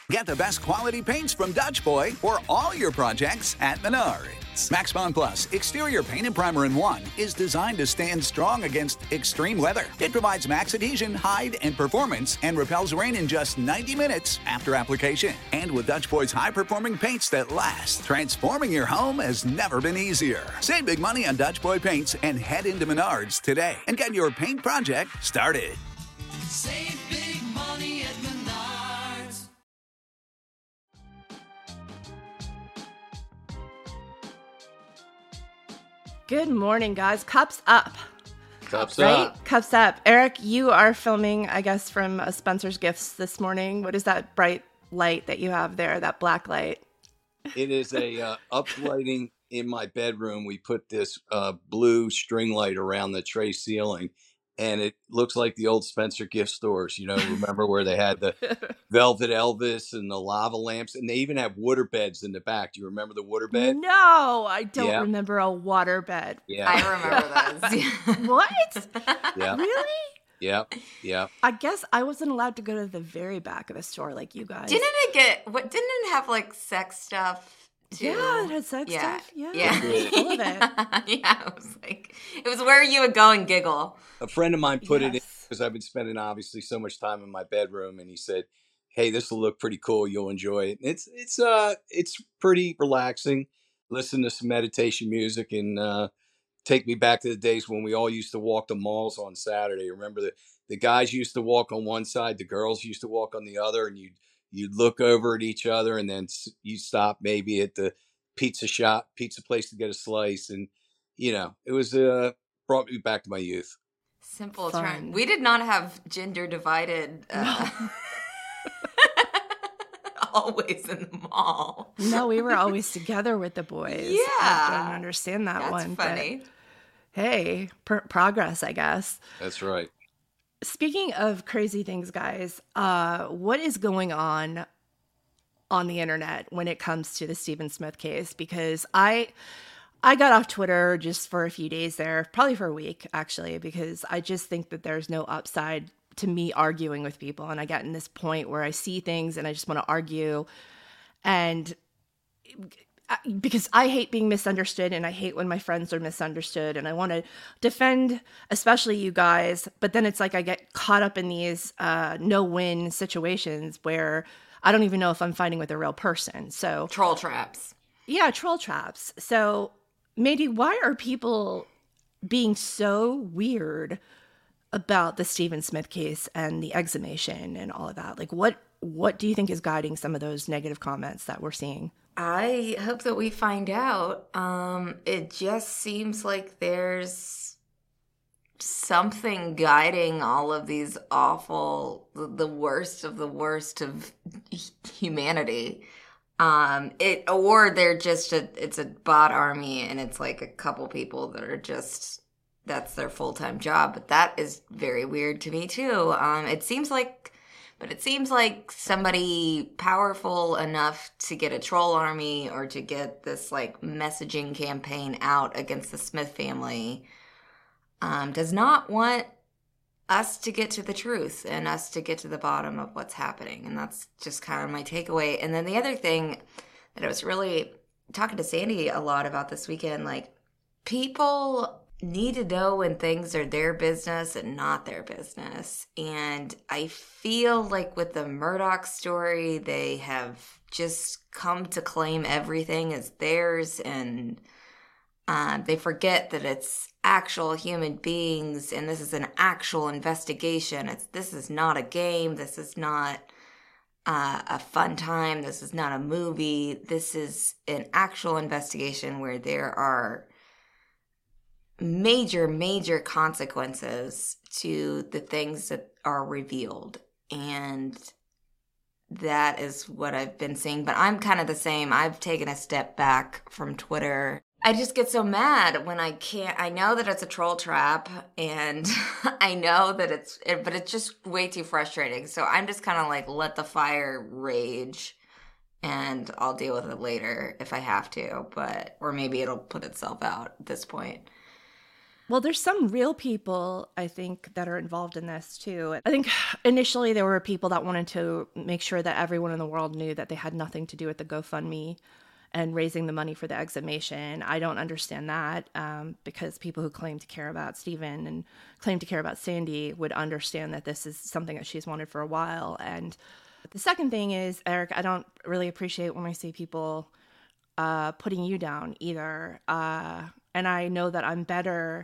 Get the best quality paints from Dutch Boy for all your projects at Menards. Max Bond Plus Exterior Paint and Primer in 1 is designed to stand strong against extreme weather. It provides max adhesion, hide, and performance and repels rain in just 90 minutes after application. And with Dutch Boy's high-performing paints that last, transforming your home has never been easier. Save big money on Dutch Boy paints and head into Menards today and get your paint project started. Save big money at Menards. Good morning, guys. Cups up. Cups Right? up. Cups up. Eric, you are filming, I guess, from Spencer's Gifts this morning. What is that bright light that you have there, that black light? It is a uplighting in my bedroom. We put this blue string light around the tray ceiling, and it looks like the old Spencer gift stores. You know, remember where they had the Velvet Elvis and the lava lamps, and they even have water beds in the back. Do you remember the water bed? No, I don't Yeah. remember a water bed. Yeah, I remember those. What? yeah, Really? yeah, yeah. I guess I wasn't allowed to go to the very back of the store like you guys. Didn't it have like sex stuff too? Yeah, it had sex Yeah. stuff. Yeah. Yeah. Full of it. Yeah, it was where you would go and giggle. A friend of mine put it in Yes. because I've been spending obviously so much time in my bedroom, and he said, "Hey, this will look pretty cool. You'll enjoy it." It's pretty relaxing. Listen to some meditation music and take me back to the days when we all used to walk the malls on Saturday. Remember the guys used to walk on one side, the girls used to walk on the other, and you'd look over at each other, and then you stop maybe at the pizza place to get a slice, and it was brought me back to my youth. Simple Fun. term. We did not have gender divided always in the mall. No, we were always together with the boys. Yeah. I don't understand that That's one. but funny. hey, progress, I guess. That's right. Speaking of crazy things, guys, what is going on the internet when it comes to the Stephen Smith case? Because I got off Twitter just for a few days there, probably for a week, actually, because I just think that there's no upside to me arguing with people. And I got in this point where I see things and I just want to argue. And because I hate being misunderstood and I hate when my friends are misunderstood and I want to defend, especially you guys. But then it's like I get caught up in these no-win situations where I don't even know if I'm fighting with a real person. So Troll traps. yeah, troll traps. So Mady, why are people being so weird about the Stephen Smith case and the exhumation and all of that? Like, what do you think is guiding some of those negative comments that we're seeing? I hope that we find out. It just seems like there's something guiding all of these awful, the worst of humanity. Or they're just it's a bot army and it's like a couple people that are just, that's their full-time job. But that is very weird to me too. It seems like somebody powerful enough to get a troll army or to get this like messaging campaign out against the Smith family does not want us to get to the truth and us to get to the bottom of what's happening. And that's just kind of my takeaway. And then the other thing that I was really talking to Sandy a lot about this weekend, like, people need to know when things are their business and not their business. And I feel like with the Murdoch story, they have just come to claim everything as theirs, and they forget that it's actual human beings and this is an actual investigation. This is not a game. This is not a fun time. This is not a movie. This is an actual investigation where there are major consequences to the things that are revealed. And that is what I've been seeing. But I'm kind of the same. I've taken a step back from Twitter. I just get so mad when I know that it's a troll trap, and I know that but it's just way too frustrating. So I'm just kind of like, let the fire rage, and I'll deal with it later if I have to, or maybe it'll put itself out at this point. Well, there's some real people, I think, that are involved in this too. I think initially there were people that wanted to make sure that everyone in the world knew that they had nothing to do with the GoFundMe and raising the money for the exhumation. I don't understand that because people who claim to care about Stephen and claim to care about Sandy would understand that this is something that she's wanted for a while. And the second thing is, Eric, I don't really appreciate when I see people putting you down either. And I know that I'm better.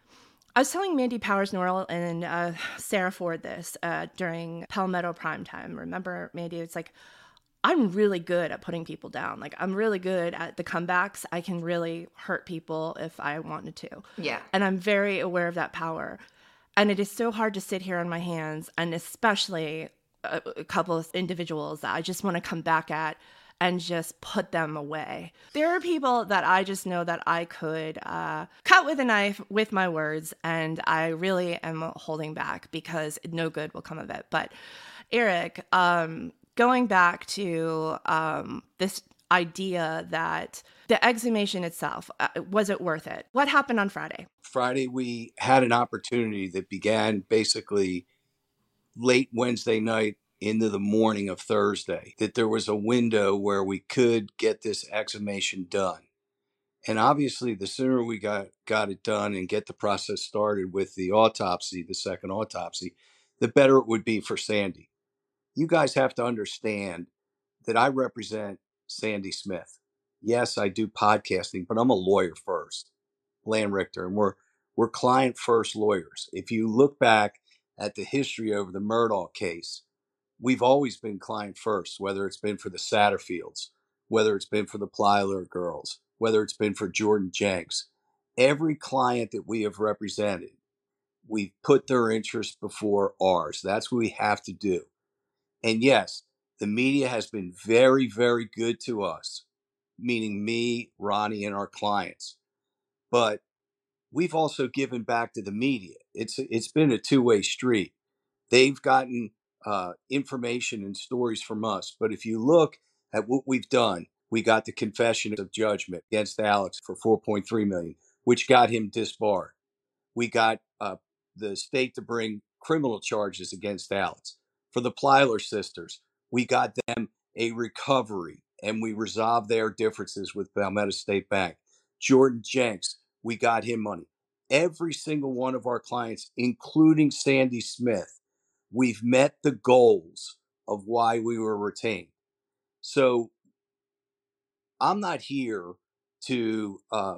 I was telling Mandy Powers Norrell and Sarah Ford this during Palmetto Primetime. Remember, Mandy? It's like, I'm really good at putting people down. Like, I'm really good at the comebacks. I can really hurt people if I wanted to. Yeah. And I'm very aware of that power. And it is so hard to sit here on my hands, and especially a couple of individuals that I just want to come back at and just put them away. There are people that I just know that I could cut with a knife with my words, and I really am holding back because no good will come of it. But Eric, going back to this idea that the exhumation itself, was it worth it? What happened on Friday? Friday, we had an opportunity that began basically late Wednesday night into the morning of Thursday, that there was a window where we could get this exhumation done. And obviously, the sooner we got it done and get the process started with the autopsy, the second autopsy, the better it would be for Sandy. You guys have to understand that I represent Sandy Smith. Yes, I do podcasting, but I'm a lawyer first, Lan Richter, and we're client first lawyers. If you look back at the history over the Murdaugh case, we've always been client first, whether it's been for the Satterfields, whether it's been for the Plyler girls, whether it's been for Jordan Jenks. Every client that we have represented, we've put their interests before ours. That's what we have to do. And yes, the media has been very, very good to us, meaning me, Ronnie, and our clients. But we've also given back to the media. It's been a two-way street. They've gotten information and stories from us. But if you look at what we've done, we got the confession of judgment against Alex for $4.3 million, which got him disbarred. We got the state to bring criminal charges against Alex. For the Plyler sisters, we got them a recovery, and we resolved their differences with Palmetto State Bank. Jordan Jenks, we got him money. Every single one of our clients, including Sandy Smith, we've met the goals of why we were retained. So I'm not here to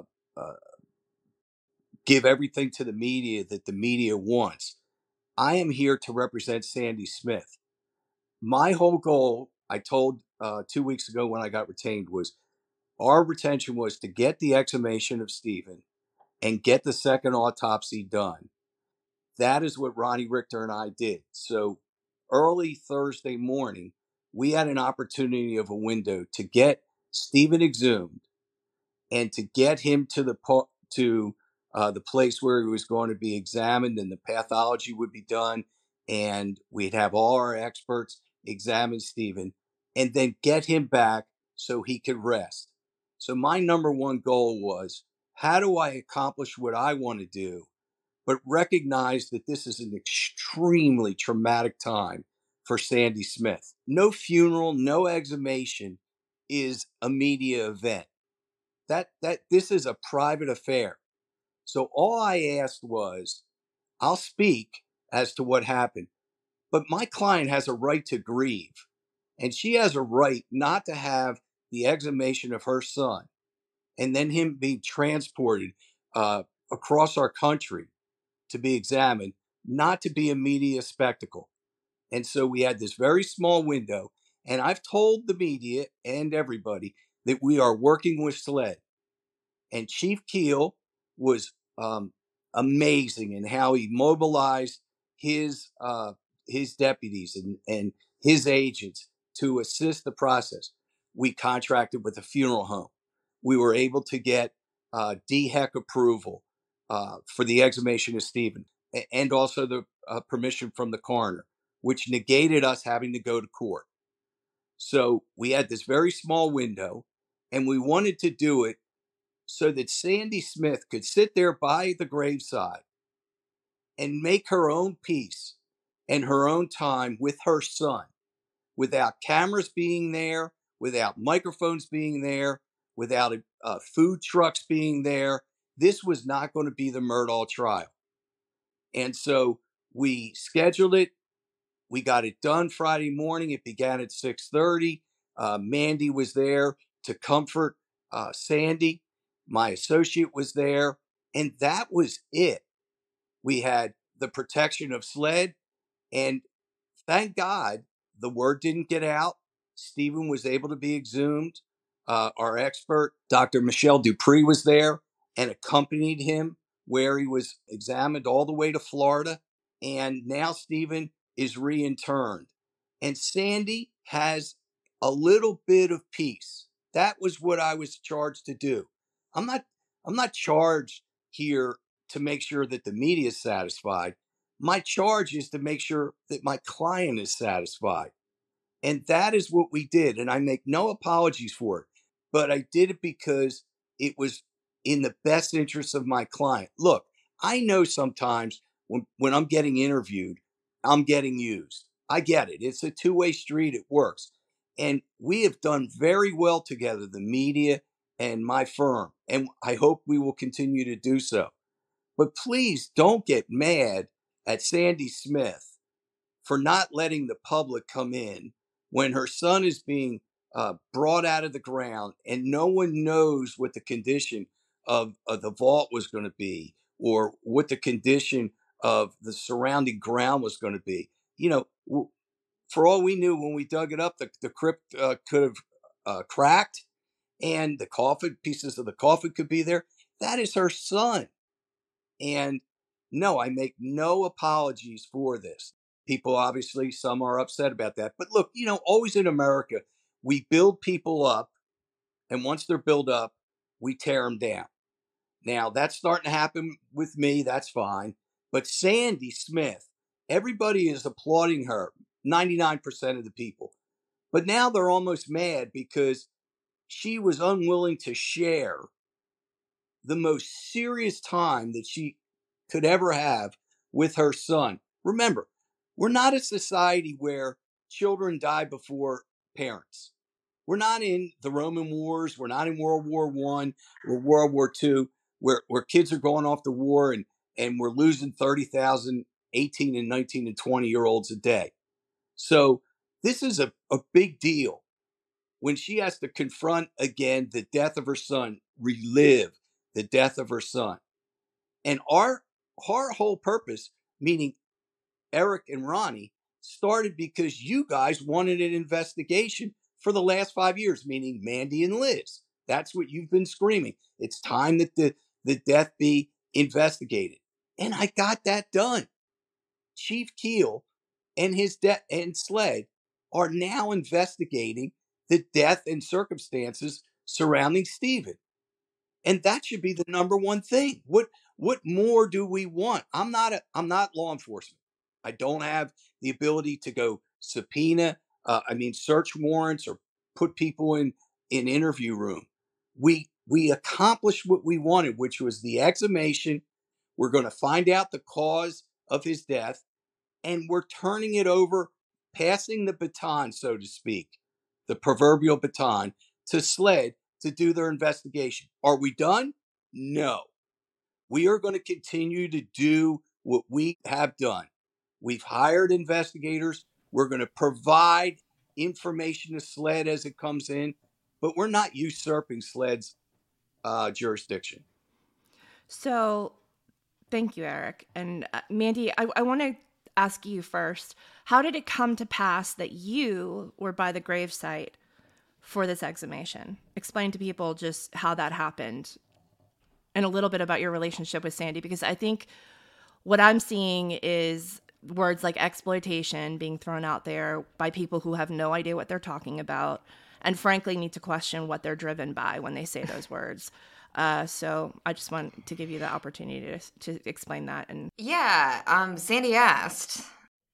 give everything to the media that the media wants. I am here to represent Sandy Smith. My whole goal, I told 2 weeks ago when I got retained, was our retention was to get the exhumation of Stephen and get the second autopsy done. That is what Ronnie Richter and I did. So early Thursday morning, we had an opportunity of a window to get Stephen exhumed and to get him to the place where he was going to be examined and the pathology would be done. And we'd have all our experts examine Stephen and then get him back so he could rest. So my number one goal was, how do I accomplish what I want to do, but recognize that this is an extremely traumatic time for Sandy Smith? No funeral, no exhumation is a media event. That this is a private affair. So all I asked was, I'll speak as to what happened, but my client has a right to grieve, and she has a right not to have the exhumation of her son and then him being transported across our country to be examined, not to be a media spectacle. And so we had this very small window, and I've told the media and everybody that we are working with SLED. And Chief Keel was amazing in how he mobilized his deputies and his agents to assist the process. We contracted with a funeral home. We were able to get DHEC approval for the exhumation of Stephen, and also the permission from the coroner, which negated us having to go to court. So we had this very small window, and we wanted to do it so that Sandy Smith could sit there by the graveside and make her own peace and her own time with her son without cameras being there, without microphones being there, without food trucks being there. This was not going to be the Murdaugh trial. And so we scheduled it. We got it done Friday morning. It began at 6:30. Mandy was there to comfort Sandy. My associate was there. And that was it. We had the protection of SLED. And thank God the word didn't get out. Stephen was able to be exhumed. Our expert, Dr. Michelle Dupree, was there and accompanied him where he was examined all the way to Florida. And now Stephen is reinterned. And Sandy has a little bit of peace. That was what I was charged to do. I'm not charged here to make sure that the media is satisfied. My charge is to make sure that my client is satisfied. And that is what we did. And I make no apologies for it. But I did it because it was in the best interest of my client. Look, I know sometimes when I'm getting interviewed, I'm getting used. I get it. It's a two-way street. It works. And we have done very well together, the media and my firm. And I hope we will continue to do so. But please don't get mad at Sandy Smith for not letting the public come in when her son is being brought out of the ground and no one knows what the condition of the vault was going to be or what the condition of the surrounding ground was going to be. You know, for all we knew, when we dug it up, the crypt could have cracked and the coffin, pieces of the coffin could be there. That is her son. And no, I make no apologies for this. People, obviously, some are upset about that. But look, always in America, we build people up. And once they're built up, we tear them down. Now, that's starting to happen with me. That's fine. But Sandy Smith, everybody is applauding her, 99% of the people. But now they're almost mad because she was unwilling to share the most serious time that she could ever have with her son. Remember, we're not a society where children die before parents. We're not in the Roman Wars. We're not in World War I or World War II, where kids are going off to war and we're losing 30,000 18 and 19 and 20-year-olds a day. So this is a big deal when she has to confront again the death of her son, relive the death of her son. And our whole purpose, meaning Eric and Ronnie, started because you guys wanted an investigation for the last 5 years, meaning Mandy and Liz. That's what you've been screaming. It's time that the death be investigated. And I got that done. Chief Keel and his and SLED are now investigating the death and circumstances surrounding Stephen. And that should be the number one thing. What more do we want? I'm not law enforcement. I don't have the ability to go subpoena, search warrants or put people in interview room. We accomplished what we wanted, which was the exhumation. We're going to find out the cause of his death, and we're turning it over, passing the baton, so to speak, the proverbial baton, to SLED to do their investigation. Are we done? No. We are going to continue to do what we have done. We've hired investigators. We're going to provide information to SLED as it comes in, but we're not usurping SLED's jurisdiction. So thank you, Eric. And Mandy, I want to ask you first, how did it come to pass that you were by the gravesite for this exhumation? Explain to people just how that happened and a little bit about your relationship with Sandy, because I think what I'm seeing is words like exploitation being thrown out there by people who have no idea what they're talking about and frankly need to question what they're driven by when they say those words. So I just want to give you the opportunity to explain that. And Sandy asked.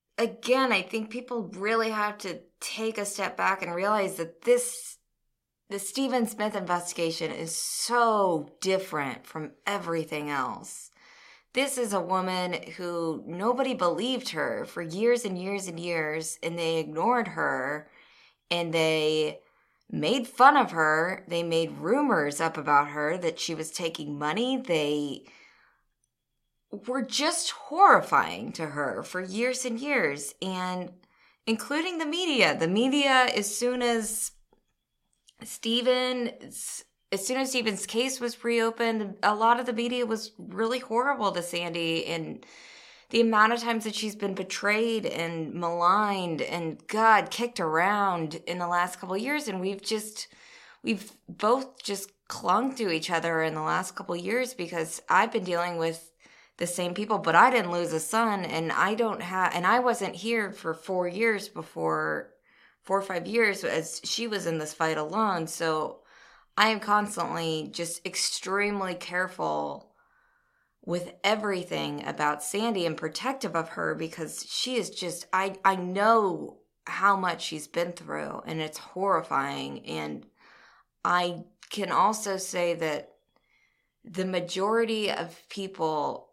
Again, I think people really have to take a step back and realize that this the Stephen Smith investigation is so different from everything else. This is a woman who nobody believed her for years and years and years, and they ignored her, and they made fun of her. They made rumors up about her that she was taking money. They were just horrifying to her for years and years, and including the media. The media, as soon as Stephen's case was reopened, a lot of the media was really horrible to Sandy, and the amount of times that she's been betrayed and maligned and kicked around in the last couple of years. And we've both just clung to each other in the last couple of years, because I've been dealing with the same people, but I didn't lose a son, and I wasn't here for 4 years before, 4 or 5 years, as she was in this fight alone. So I am constantly just extremely careful with everything about Sandy and protective of her, because she is just, I know how much she's been through, and it's horrifying. And I can also say that the majority of people,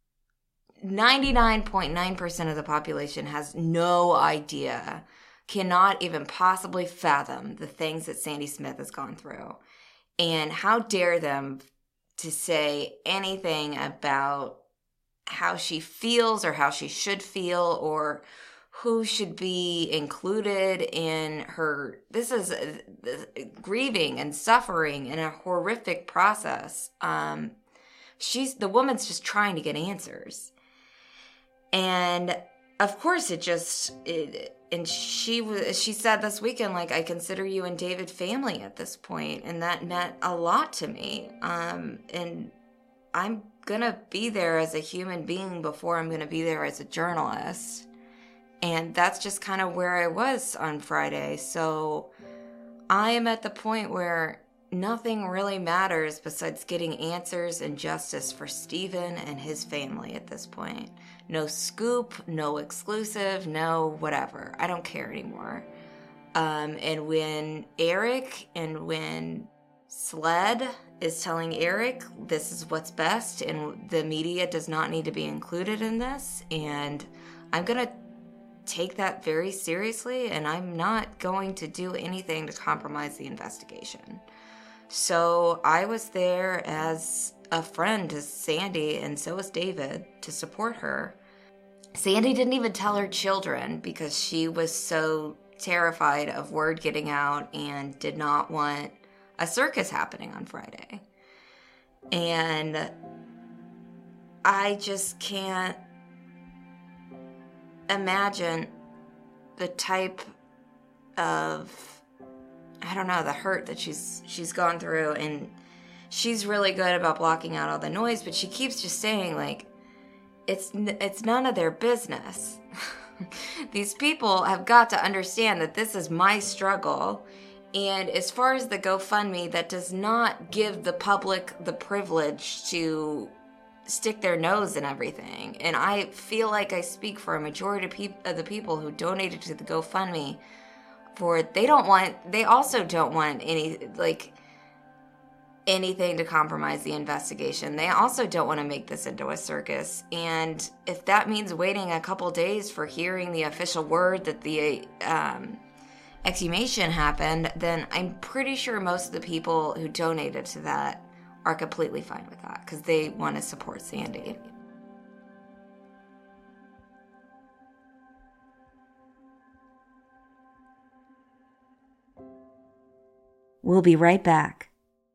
99.9% of the population, has no idea, cannot even possibly fathom the things that Sandy Smith has gone through. And how dare them to say anything about how she feels or how she should feel or who should be included in her. This is grieving and suffering in a horrific process. The woman's just trying to get answers. And of course and she said this weekend, like, I consider you and David family at this point, and that meant a lot to me. And I'm gonna be there as a human being before I'm gonna be there as a journalist. And that's just kind of where I was on Friday. So I am at the point where nothing really matters besides getting answers and justice for Stephen and his family at this point. No scoop, no exclusive, no whatever. I don't care anymore. And when Eric and when SLED is telling Eric this is what's best and the media does not need to be included in this, and I'm going to take that very seriously, and I'm not going to do anything to compromise the investigation. So I was there as a friend to Sandy, and so was David, to support her. Sandy didn't even tell her children because she was so terrified of word getting out and did not want a circus happening on Friday. And I just can't imagine the type of, I don't know, the hurt that she's gone through. And she's really good about blocking out all the noise, but she keeps just saying, like, it's none of their business. These people have got to understand that this is my struggle. And as far as the GoFundMe, that does not give the public the privilege to stick their nose in everything. And I feel like I speak for a majority of the people who donated to the GoFundMe, for they also don't want anything to compromise the investigation. They also don't want to make this into a circus. And if that means waiting a couple days for hearing the official word that the exhumation happened, then I'm pretty sure most of the people who donated to that are completely fine with that because they want to support Sandy. We'll be right back.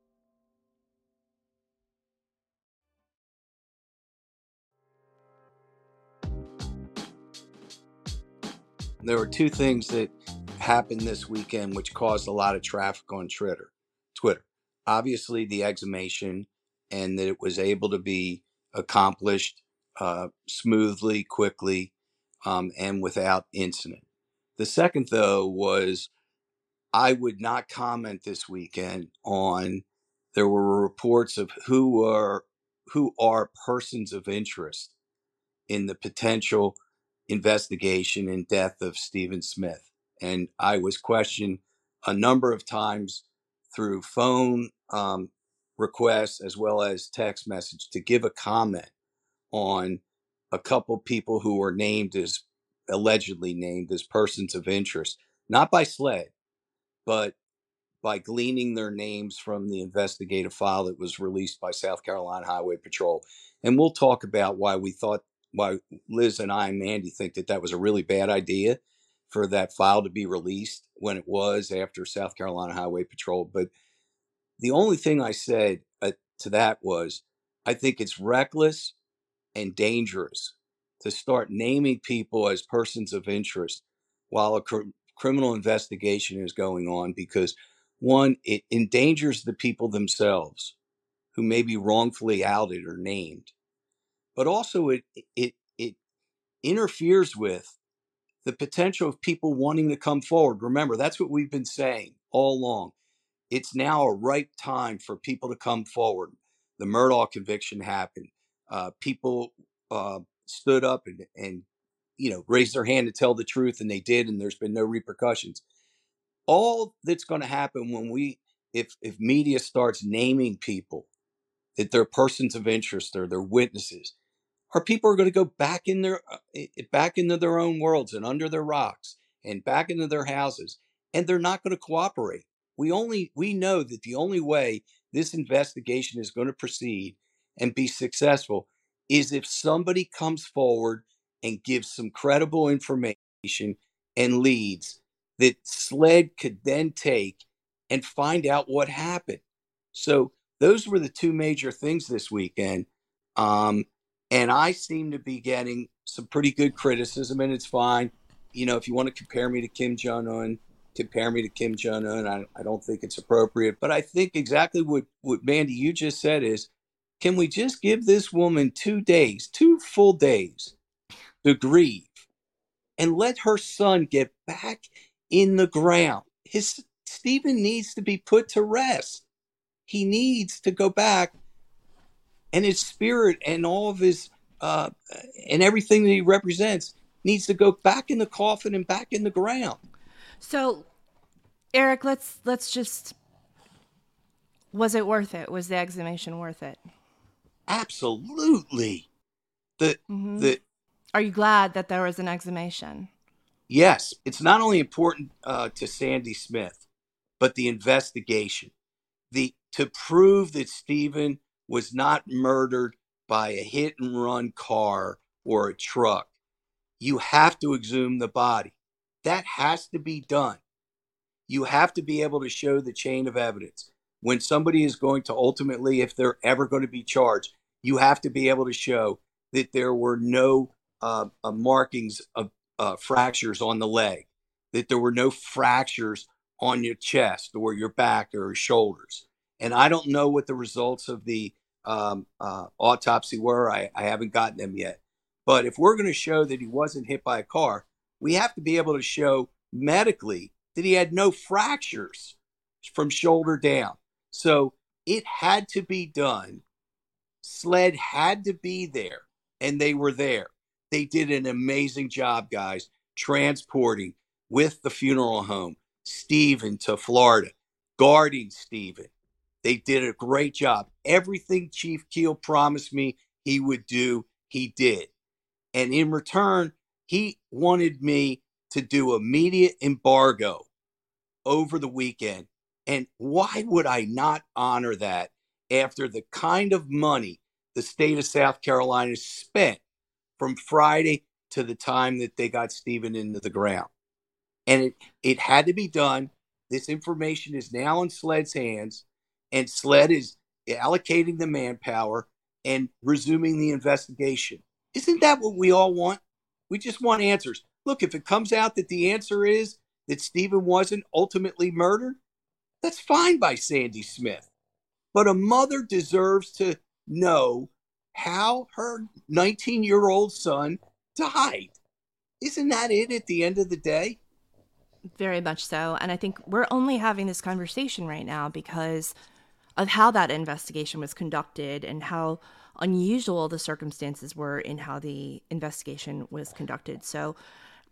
There were two things that happened this weekend which caused a lot of traffic on Twitter. Obviously, the exhumation, and that it was able to be accomplished smoothly, quickly, and without incident. The second, though, was I would not comment this weekend on, there were reports of who are persons of interest in the potential investigation and death of Stephen Smith. And I was questioned a number of times through phone requests as well as text message to give a comment on a couple people who were allegedly named as persons of interest, not by SLED, but by gleaning their names from the investigative file that was released by South Carolina Highway Patrol. And we'll talk about why Liz and I and Mandy think that was a really bad idea for that file to be released when it was after South Carolina Highway Patrol. But the only thing I said to that was, I think it's reckless and dangerous to start naming people as persons of interest while a criminal investigation is going on, because one, it endangers the people themselves who may be wrongfully outed or named, but also it interferes with the potential of people wanting to come forward. Remember, that's what we've been saying all along. It's now a ripe time for people to come forward. The Murdaugh conviction happened. People stood up and raised their hand to tell the truth, and they did, and there's been no repercussions. All that's going to happen if media starts naming people that they're persons of interest or they're witnesses, our people are going to go back into their own worlds and under their rocks and back into their houses, and they're not going to cooperate. We know that the only way this investigation is going to proceed and be successful is if somebody comes forward and gives some credible information and leads that SLED could then take and find out what happened. So those were the two major things this weekend. And I seem to be getting some pretty good criticism, and it's fine. If you want to compare me to Kim Jong-un, compare me to Kim Jong-un. I don't think it's appropriate. But I think exactly what Mandy, you just said is, can we just give this woman 2 full days to grieve and let her son get back in the ground? Stephen needs to be put to rest. He needs to go back, and his spirit and all of his and everything that he represents needs to go back in the coffin and back in the ground. So, Eric, let's just, was it worth it? Was the exhumation worth it? Absolutely. Are you glad that there was an exhumation? Yes. It's not only important to Sandy Smith, but the investigation. To prove that Stephen was not murdered by a hit and run car or a truck, you have to exhume the body. That has to be done. You have to be able to show the chain of evidence. When somebody is going to ultimately, if they're ever going to be charged, you have to be able to show that there were no markings of fractures on the leg, that there were no fractures on your chest or your back or your shoulders. And I don't know what the results of the autopsy were. I haven't gotten them yet. But if we're going to show that he wasn't hit by a car, we have to be able to show medically that he had no fractures from shoulder down. So it had to be done. SLED had to be there, and they were there. They did an amazing job, guys, transporting with the funeral home Stephen to Florida, guarding Stephen. They did a great job. Everything Chief Keel promised me he would do, he did. And in return, he wanted me to do immediate embargo over the weekend. And why would I not honor that after the kind of money the state of South Carolina spent from Friday to the time that they got Stephen into the ground? And it had to be done. This information is now in SLED's hands, and SLED is allocating the manpower and resuming the investigation. Isn't that what we all want? We just want answers. Look, if it comes out that the answer is that Stephen wasn't ultimately murdered, that's fine by Sandy Smith. But a mother deserves to know how her 19-year-old son died. Isn't that it at the end of the day? Very much so. And I think we're only having this conversation right now because of how that investigation was conducted and how unusual the circumstances were in how the investigation was conducted. So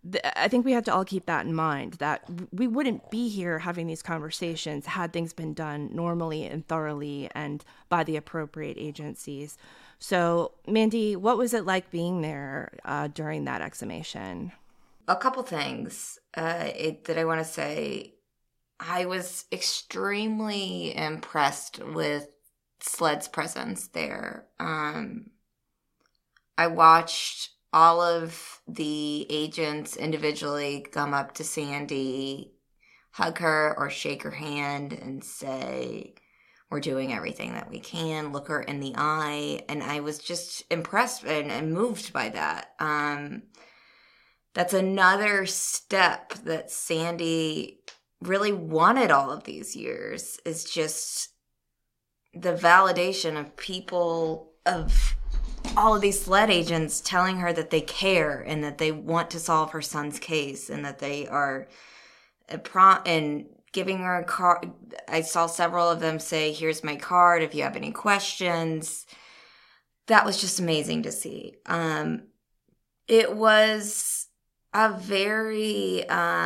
I think we have to all keep that in mind, that we wouldn't be here having these conversations had things been done normally and thoroughly and by the appropriate agencies. So, Mandy, what was it like being there during that exhumation? A couple things that I want to say. I was extremely impressed with SLED's presence there. I watched all of the agents individually come up to Sandy, hug her or shake her hand and say, we're doing everything that we can, look her in the eye. And I was just impressed and moved by that. That's another step that Sandy really wanted all of these years, is just the validation of people, of all of these SLED agents telling her that they care and that they want to solve her son's case and that they are and giving her a card. I saw several of them say, here's my card if you have any questions. That was just amazing to see. It was a very...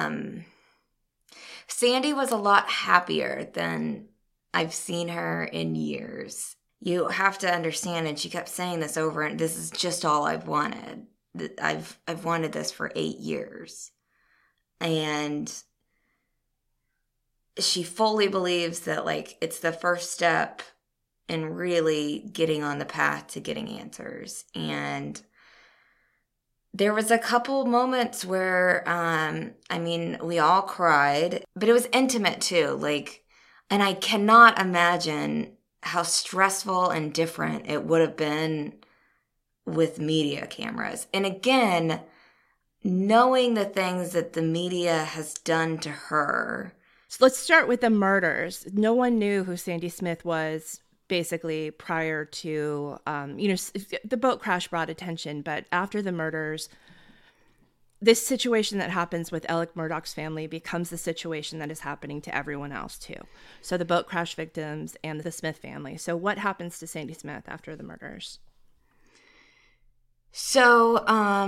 Sandy was a lot happier than I've seen her in years. You have to understand, and she kept saying this over, and this is just all I've wanted. I've wanted this for 8 years. And she fully believes that, like, it's the first step in really getting on the path to getting answers. And there was a couple moments where, we all cried, but it was intimate too. And I cannot imagine how stressful and different it would have been with media cameras. And again, knowing the things that the media has done to her. So let's start with the murders. No one knew who Sandy Smith was basically prior to, the boat crash brought attention, but after the murders, this situation that happens with Alec Murdaugh's family becomes the situation that is happening to everyone else too. So the boat crash victims and the Smith family. So what happens to Sandy Smith after the murders? So,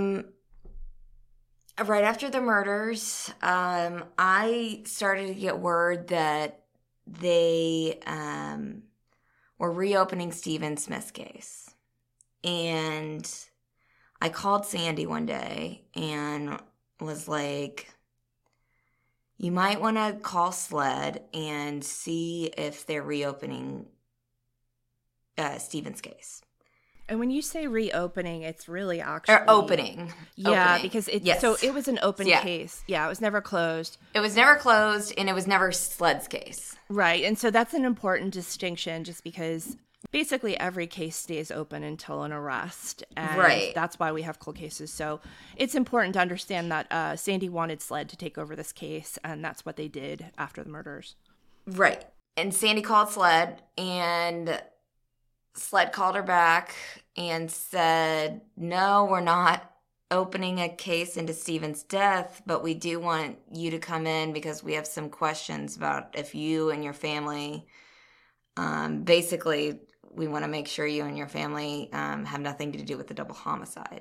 right after the murders, I started to get word that they were reopening Stephen Smith's case. And I called Sandy one day and was like, you might want to call SLED and see if they're reopening Stephen's case. And when you say reopening, it's really actually... Or opening. Yeah, opening. because yes. So it was an open case. Yeah, it was never closed. It was never closed, and it was never SLED's case. Right, and so that's an important distinction, just because basically every case stays open until an arrest. And right. That's why we have cold cases. So it's important to understand that Sandy wanted SLED to take over this case, and that's what they did after the murders. Right. And Sandy called SLED, and SLED called her back and said, no, we're not opening a case into Stephen's death, but we do want you to come in because we have some questions about if you and your family, basically, we want to make sure you and your family have nothing to do with the double homicide.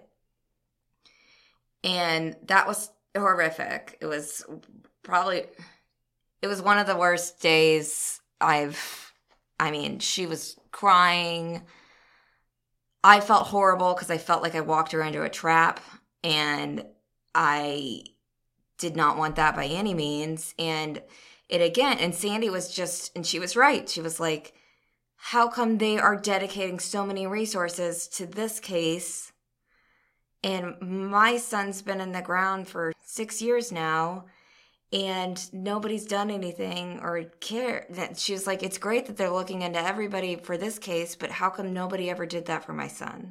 And that was horrific. It was one of the worst days she was crying. I felt horrible because I felt like I walked her into a trap, and I did not want that by any means. And Sandy was she was right. She was like, how come they are dedicating so many resources to this case? And my son's been in the ground for 6 years now, and nobody's done anything or care. She was like, it's great that they're looking into everybody for this case, but how come nobody ever did that for my son?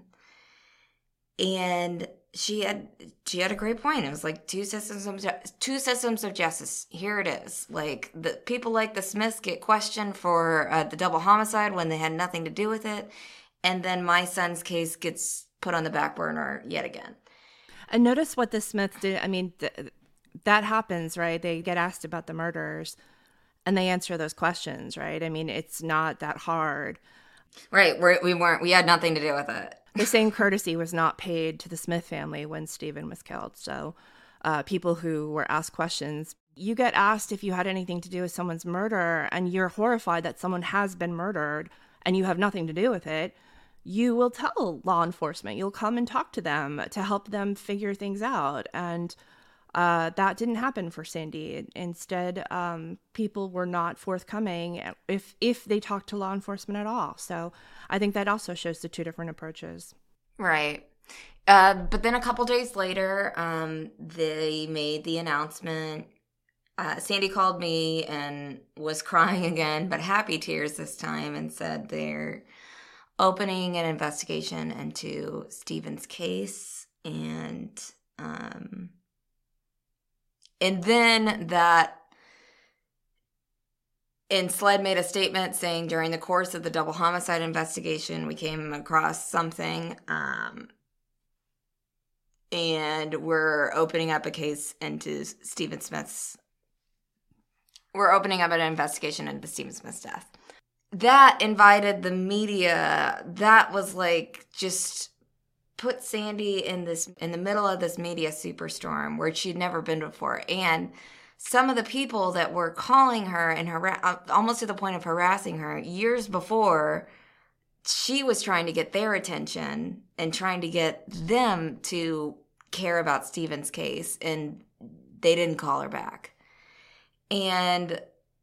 And she had a great point. It was like two systems of justice. Here it is. Like, the people like the Smiths get questioned for the double homicide when they had nothing to do with it, and then my son's case gets put on the back burner yet again. And notice what the Smiths did. I mean, that happens, right? They get asked about the murders, and they answer those questions, right? I mean, it's not that hard. Right. We had nothing to do with it. The same courtesy was not paid to the Smith family when Stephen was killed. So people who were asked questions. You get asked if you had anything to do with someone's murder and you're horrified that someone has been murdered and you have nothing to do with it, you will tell law enforcement. You'll come and talk to them to help them figure things out. And that didn't happen for Sandy. Instead, people were not forthcoming if they talked to law enforcement at all. So I think that also shows the two different approaches. Right. But then a couple days later, they made the announcement. Sandy called me and was crying again, but happy tears this time, and said they're opening an investigation into Stephen's case. And then that, and SLED made a statement saying during the course of the double homicide investigation, we came across something, and we're opening up a case into Stephen Smith's. We're opening up an investigation into Stephen Smith's death. That invited the media. That was like just put Sandy in the middle of this media superstorm where she'd never been before. And some of the people that were calling her and almost to the point of harassing her years before, she was trying to get their attention and trying to get them to care about Stephen's case, and they didn't call her back. And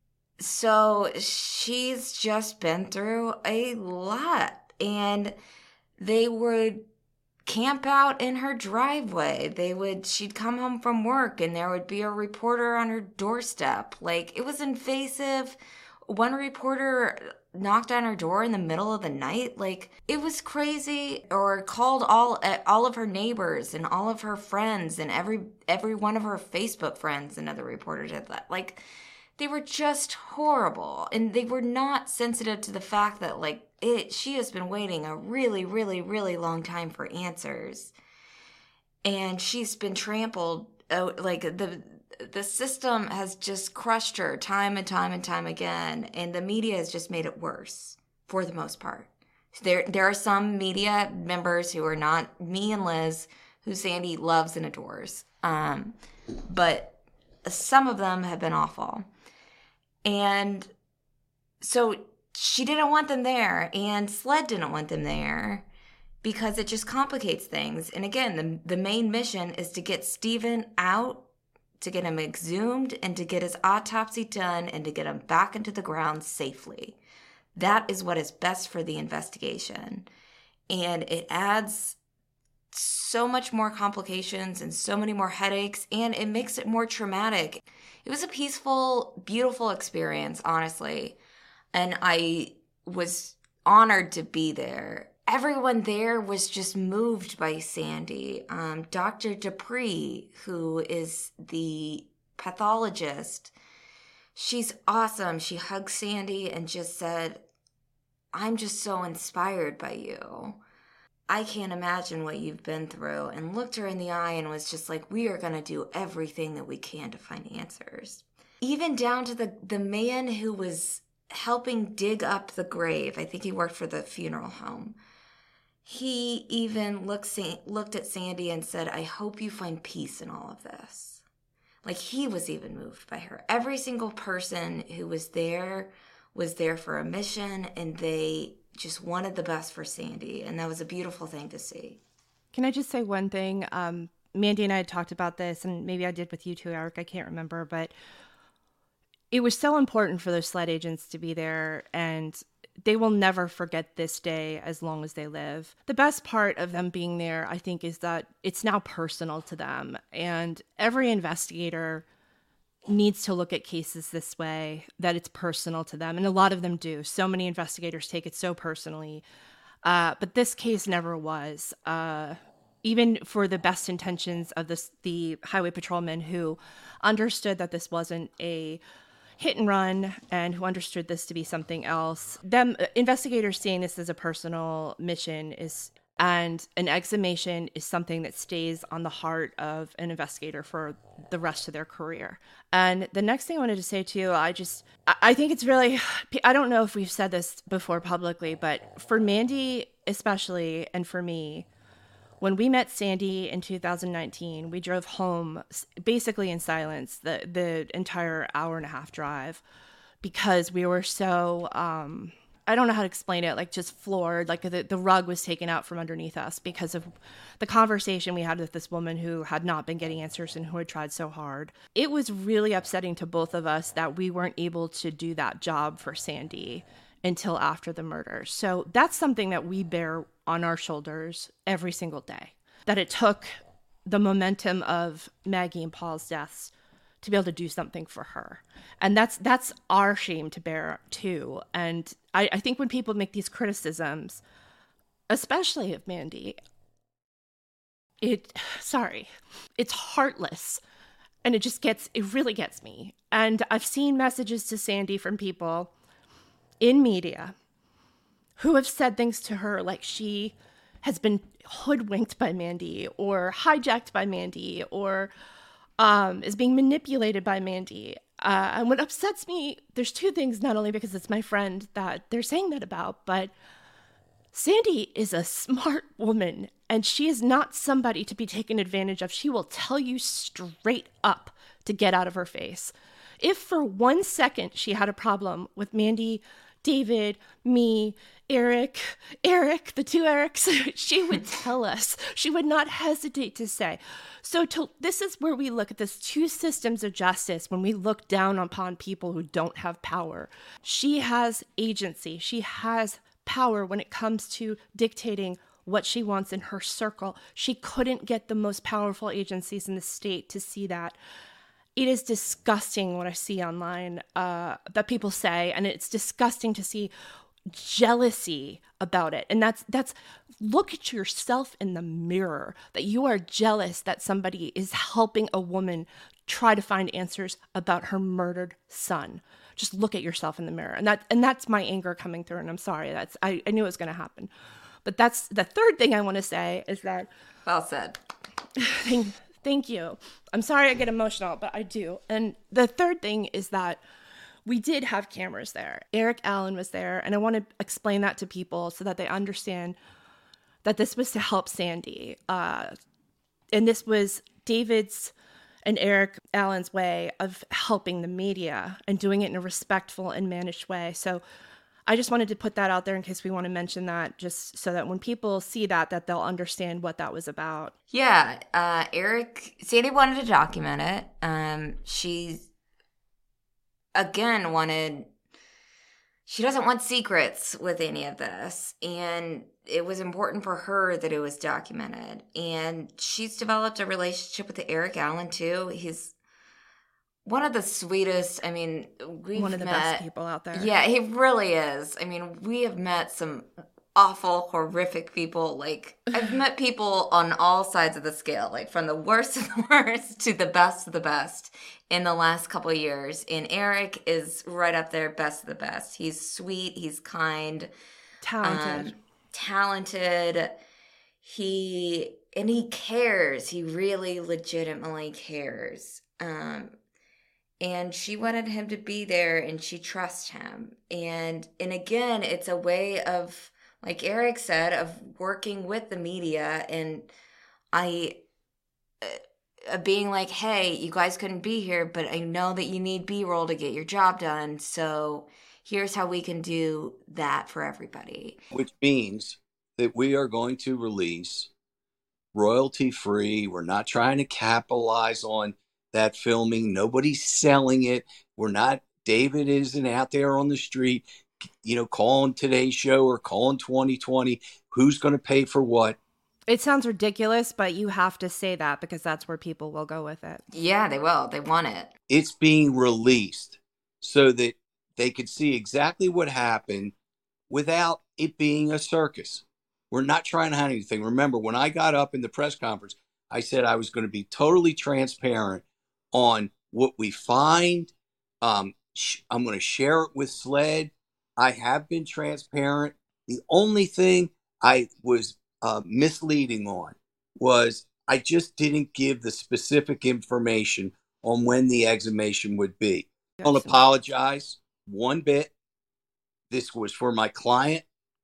so she's just been through a lot, and they would camp out in her driveway. She'd come home from work and there would be a reporter on her doorstep. Like, it was invasive. One reporter knocked on her door in the middle of the night. Like, it was crazy. Or called all of her neighbors and all of her friends and every one of her Facebook friends. Another reporter did that. Like, they were just horrible, and they were not sensitive to the fact that she has been waiting a really, really, really long time for answers, and she's been trampled. The system has just crushed her time and time and time again, and the media has just made it worse for the most part. There are some media members who are not me and Liz, who Sandy loves and adores, but some of them have been awful. And so she didn't want them there, and SLED didn't want them there because it just complicates things. And again, the main mission is to get Stephen out, to get him exhumed, and to get his autopsy done, and to get him back into the ground safely. That is what is best for the investigation. And it adds so much more complications and so many more headaches, and it makes it more traumatic. It was a peaceful, beautiful experience, honestly. And I was honored to be there. Everyone there was just moved by Sandy. Dr. Dupree, who is the pathologist, she's awesome. She hugged Sandy and just said, "I'm just so inspired by you. I can't imagine what you've been through," and looked her in the eye and was just like, "We are going to do everything that we can to find answers." Even down to the man who was helping dig up the grave. I think he worked for the funeral home. He even looked at Sandy and said, "I hope you find peace in all of this." Like, he was even moved by her. Every single person who was there for a mission, and they just wanted the best for Sandy, and that was a beautiful thing to see. Can I just say one thing? Mandy and I had talked about this, and maybe I did with you too, Eric. I can't remember, but it was so important for those SLED agents to be there, and they will never forget this day as long as they live. The best part of them being there, I think, is that it's now personal to them, and every investigator needs to look at cases this way, that it's personal to them. And a lot of them do. So many investigators take it so personally. But this case never was. Even for the best intentions of the highway patrolman who understood that this wasn't a hit and run and who understood this to be something else. Investigators seeing this as a personal mission and an exhumation is something that stays on the heart of an investigator for the rest of their career. And the next thing I wanted to say too, I think it's really, I don't know if we've said this before publicly, but for Mandy especially, and for me, When we met Sandy in 2019, we drove home basically in silence the entire hour and a half drive because we were so, I don't know how to explain it, like just floored, like the rug was taken out from underneath us because of the conversation we had with this woman who had not been getting answers and who had tried so hard. It was really upsetting to both of us that we weren't able to do that job for Sandy until after the murder. So that's something that we bear on our shoulders every single day, that it took the momentum of Maggie and Paul's deaths to be able to do something for her. And that's our shame to bear too. And I think when people make these criticisms, especially of Mandy, it's heartless. And it really gets me. And I've seen messages to Sandy from people in media who have said things to her like she has been hoodwinked by Mandy or hijacked by Mandy or is being manipulated by Mandy. And what upsets me, there's two things, not only because it's my friend that they're saying that about, but Sandy is a smart woman and she is not somebody to be taken advantage of. She will tell you straight up to get out of her face. If for 1 second she had a problem with Mandy, David, me, Eric, the two Erics, she would tell us. She would not hesitate to say. So this is where we look at this two systems of justice when we look down upon people who don't have power. She has agency. She has power when it comes to dictating what she wants in her circle. She couldn't get the most powerful agencies in the state to see that. It is disgusting what I see online that people say, and it's disgusting to see jealousy about it. And that's look at yourself in the mirror, that you are jealous that somebody is helping a woman try to find answers about her murdered son. Just look at yourself in the mirror. And that's my anger coming through, and I'm sorry. I knew it was going to happen. But that's the third thing I want to say is that... Well said. Thank you. I'm sorry I get emotional, but I do. And the third thing is that we did have cameras there. Eric Allen was there, and I want to explain that to people so that they understand that this was to help Sandy. And this was David's and Eric Allen's way of helping the media and doing it in a respectful and managed way. So I just wanted to put that out there in case we want to mention that, just so that when people see that they'll understand what that was about. Yeah, Sandy wanted to document it. She, again, she doesn't want secrets with any of this. And it was important for her that it was documented. And she's developed a relationship with Eric Allen, too. He's one of the sweetest. I mean, one of the best people out there. Yeah, he really is. I mean, we have met some awful, horrific people. Like, I've met people on all sides of the scale, like from the worst of the worst to the best of the best in the last couple of years. And Eric is right up there, best of the best. He's sweet. He's kind. Talented. He cares. He really legitimately cares. And she wanted him to be there, and she trusts him. And again, it's a way of, like Eric said, of working with the media. And being like, hey, you guys couldn't be here, but I know that you need B-roll to get your job done. So here's how we can do that for everybody. Which means that we are going to release royalty-free. We're not trying to capitalize on that filming. Nobody's selling it. David isn't out there on the street, calling Today's Show or calling 2020. Who's going to pay for what? It sounds ridiculous, but you have to say that because that's where people will go with it. Yeah, they will. They want it. It's being released so that they could see exactly what happened without it being a circus. We're not trying to hide anything. Remember, when I got up in the press conference, I said I was going to be totally transparent on what we find. I'm going to share it with SLED. I have been transparent. The only thing I was misleading on was I just didn't give the specific information on when the exhumation would be. I don't apologize one bit. This was for my client.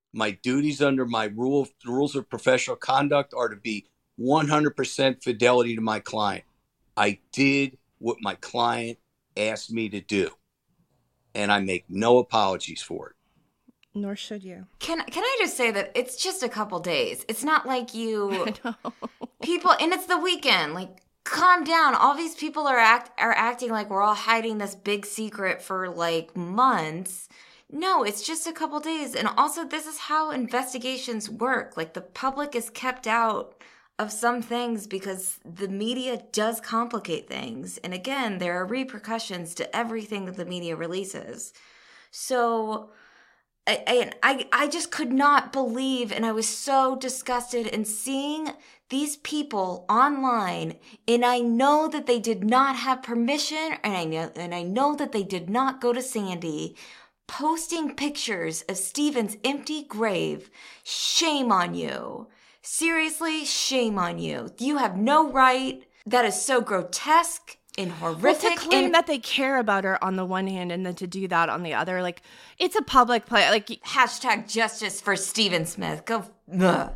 My duties under my rules of professional conduct are to be 100% fidelity to my client. I did what my client asked me to do, and I make no apologies for it. Nor should you. Can I just say that it's just a couple days. It's not like you I know. people, and it's the weekend. Like, calm down. All these people are acting like we're all hiding this big secret for like months. No, it's just a couple days. And also, this is how investigations work. Like, the public is kept out of some things because the media does complicate things. And again, there are repercussions to everything that the media releases. So I just could not believe, and I was so disgusted in seeing these people online, and I know that they did not have permission, and I know that they did not go to Sandy, posting pictures of Stephen's empty grave. Shame on you. Seriously, shame on you. You have no right. That is so grotesque and horrific. Well, to claim that they care about her on the one hand and then to do that on the other, like, it's a public play. Like, hashtag justice for Stephen Smith. Go. Ugh.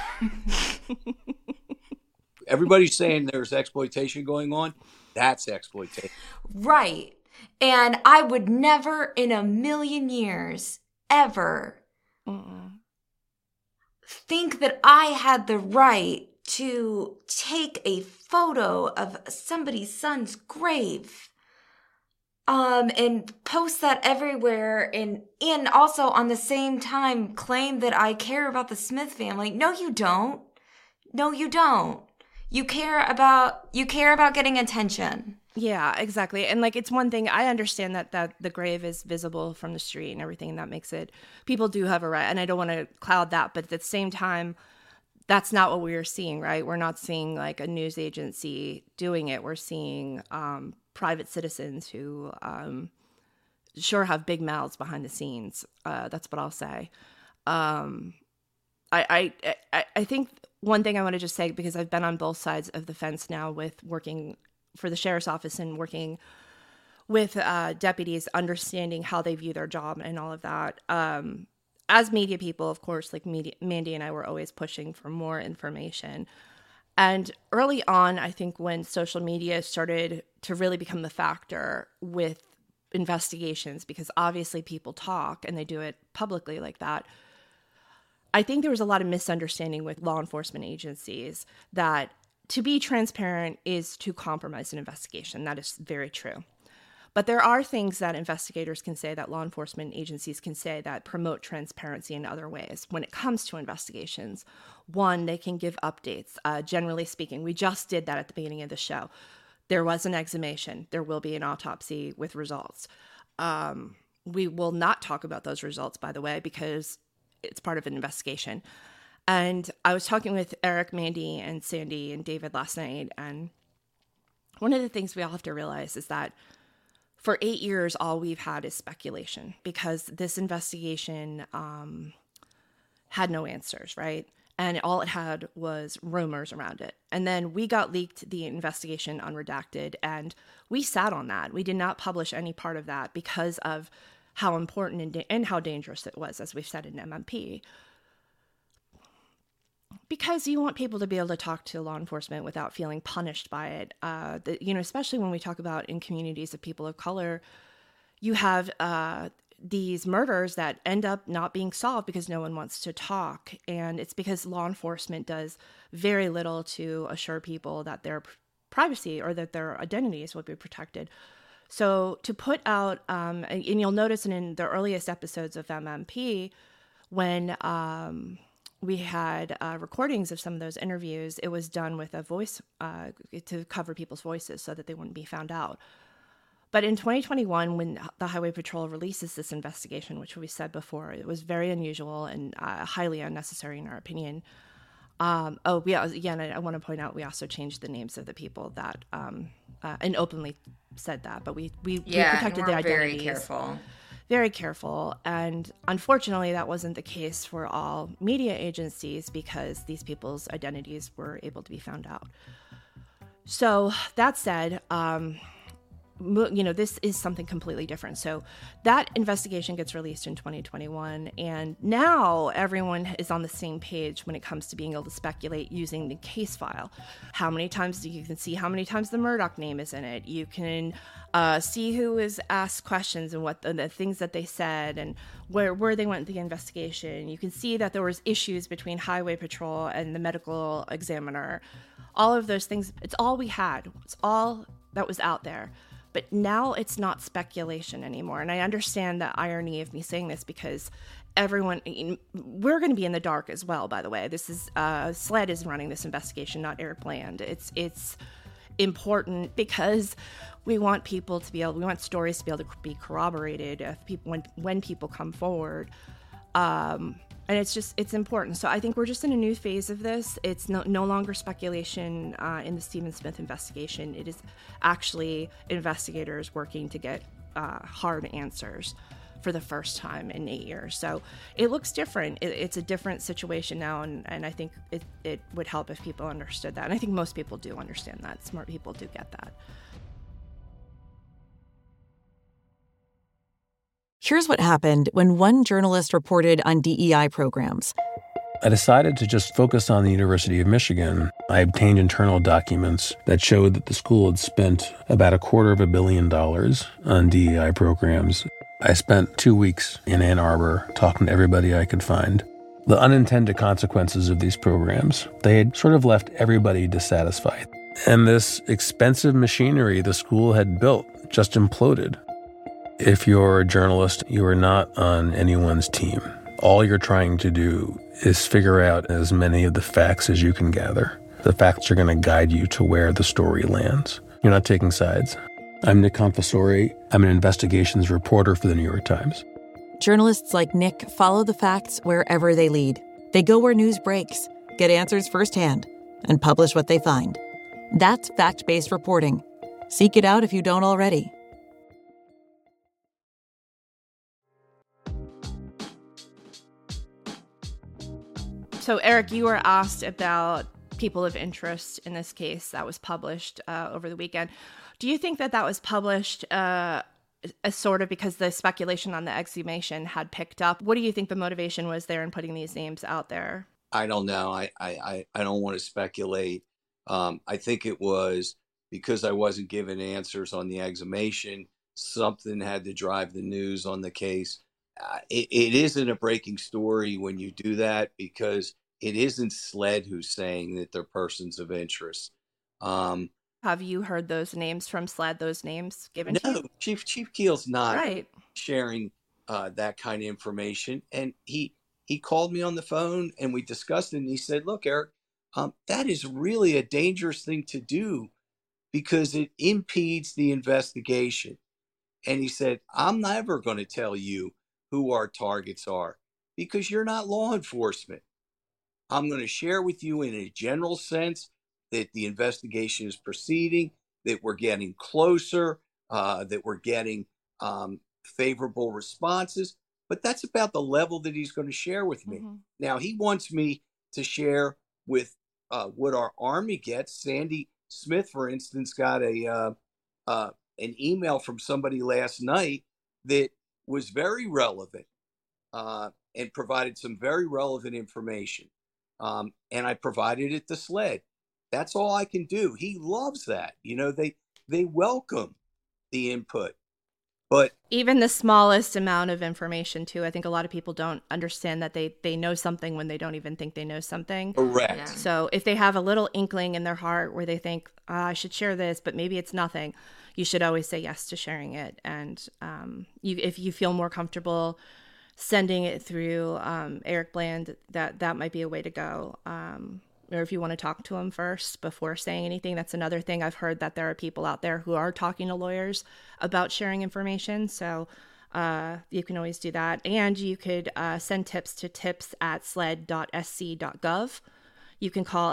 Everybody's saying there's exploitation going on. That's exploitation. Right. And I would never in a million years ever think that I had the right to take a photo of somebody's son's grave and post that everywhere and also on the same time claim that I care about the Smith family. No, you don't. No, you don't. You care about getting attention. yeah, exactly. And like, it's one thing, I understand that the grave is visible from the street and everything, and that makes it, people do have a right, and I don't want to cloud that, but at the same time, that's not what we're seeing, right? We're not seeing like a news agency doing it. We're seeing private citizens who sure have big mouths behind the scenes. That's what I'll say. I think one thing I want to just say, because I've been on both sides of the fence now with working for the sheriff's office and working with deputies, understanding how they view their job and all of that. As media people, of course, like Mandy and I were always pushing for more information. And early on, I think when social media started to really become the factor with investigations, because obviously people talk and they do it publicly like that, I think there was a lot of misunderstanding with law enforcement agencies that to be transparent is to compromise an investigation. That is very true. But there are things that investigators can say, that law enforcement agencies can say, that promote transparency in other ways. When it comes to investigations, one, they can give updates. Generally speaking, we just did that at the beginning of the show. There was an exhumation. There will be an autopsy with results. We will not talk about those results, by the way, because it's part of an investigation. And I was talking with Eric, Mandy, and Sandy and David last night, and one of the things we all have to realize is that for 8 years, all we've had is speculation, because this investigation had no answers, right? And all it had was rumors around it. And then we got leaked the investigation unredacted, and we sat on that. We did not publish any part of that because of how important and how dangerous it was, as we've said in MMP. Because you want people to be able to talk to law enforcement without feeling punished by it. Especially when we talk about in communities of people of color, you have these murders that end up not being solved because no one wants to talk. And it's because law enforcement does very little to assure people that their privacy or that their identities will be protected. So to put out, and you'll notice in the earliest episodes of MMP, when we had recordings of some of those interviews, it was done with a voice to cover people's voices so that they wouldn't be found out. But in 2021, when the Highway Patrol releases this investigation, which we said before, it was very unusual and highly unnecessary in our opinion. I want to point out, we also changed the names of the people that, and openly said that, but we protected their identities. Very careful. Very careful. And unfortunately, that wasn't the case for all media agencies, because these people's identities were able to be found out. So that said, this is something completely different. So that investigation gets released in 2021, and now everyone is on the same page when it comes to being able to speculate using the case file. How many times you can see how many times the Murdaugh name is in it. You can see who is asked questions and what the things that they said and where they went in the investigation. You can see that there was issues between Highway Patrol and the medical examiner. All of those things, it's all we had. It's all that was out there. But now it's not speculation anymore. And I understand the irony of me saying this because we're going to be in the dark as well, by the way. This is, SLED is running this investigation, not Eric Bland. It's important because we want stories to be able to be corroborated if when people come forward. And it's important. So I think we're just in a new phase of this. It's no longer speculation in the Stephen Smith investigation. It is actually investigators working to get hard answers for the first time in 8 years. So it looks different. It's a different situation now, and I think it would help if people understood that. And I think most people do understand that. Smart people do get that. Here's what happened when one journalist reported on DEI programs. I decided to just focus on the University of Michigan. I obtained internal documents that showed that the school had spent about $250 million on DEI programs. I spent 2 weeks in Ann Arbor talking to everybody I could find. The unintended consequences of these programs, they had sort of left everybody dissatisfied. And this expensive machinery the school had built just imploded. If you're a journalist, you are not on anyone's team. All you're trying to do is figure out as many of the facts as you can gather. The facts are going to guide you to where the story lands. You're not taking sides. I'm Nick Confessori. I'm an investigations reporter for the New York Times. Journalists like Nick follow the facts wherever they lead. They go where news breaks, get answers firsthand, and publish what they find. That's fact-based reporting. Seek it out if you don't already. So, Eric, you were asked about people of interest in this case that was published over the weekend. Do you think that was published as sort of because the speculation on the exhumation had picked up? What do you think the motivation was there in putting these names out there? I don't know. I don't want to speculate. I think it was because I wasn't given answers on the exhumation. Something had to drive the news on the case. It isn't a breaking story when you do that because it isn't SLED who's saying that they're persons of interest. Have you heard those names from SLED, those names given to you? No, Chief Keel's not right. sharing that kind of information. And he called me on the phone and we discussed it. And he said, look, Eric, that is really a dangerous thing to do because it impedes the investigation. And he said, I'm never going to tell you who our targets are because you're not law enforcement. I'm going to share with you in a general sense that the investigation is proceeding, that we're getting closer, that we're getting favorable responses. But that's about the level that he's going to share with me. Mm-hmm. Now, he wants me to share with what our Army gets. Sandy Smith, for instance, got an email from somebody last night that was very relevant and provided some very relevant information. And I provided it to SLED. That's all I can do. He loves that. They welcome the input. But even the smallest amount of information, too, I think a lot of people don't understand that they know something when they don't even think they know something. Correct. Yeah. So if they have a little inkling in their heart where they think, I should share this, but maybe it's nothing, you should always say yes to sharing it. And if you feel more comfortable sending it through Eric Bland, that might be a way to go. Or if you want to talk to him first before saying anything, that's another thing. I've heard that there are people out there who are talking to lawyers about sharing information. So you can always do that. And you could send tips to tips@sled.sc.gov. You can call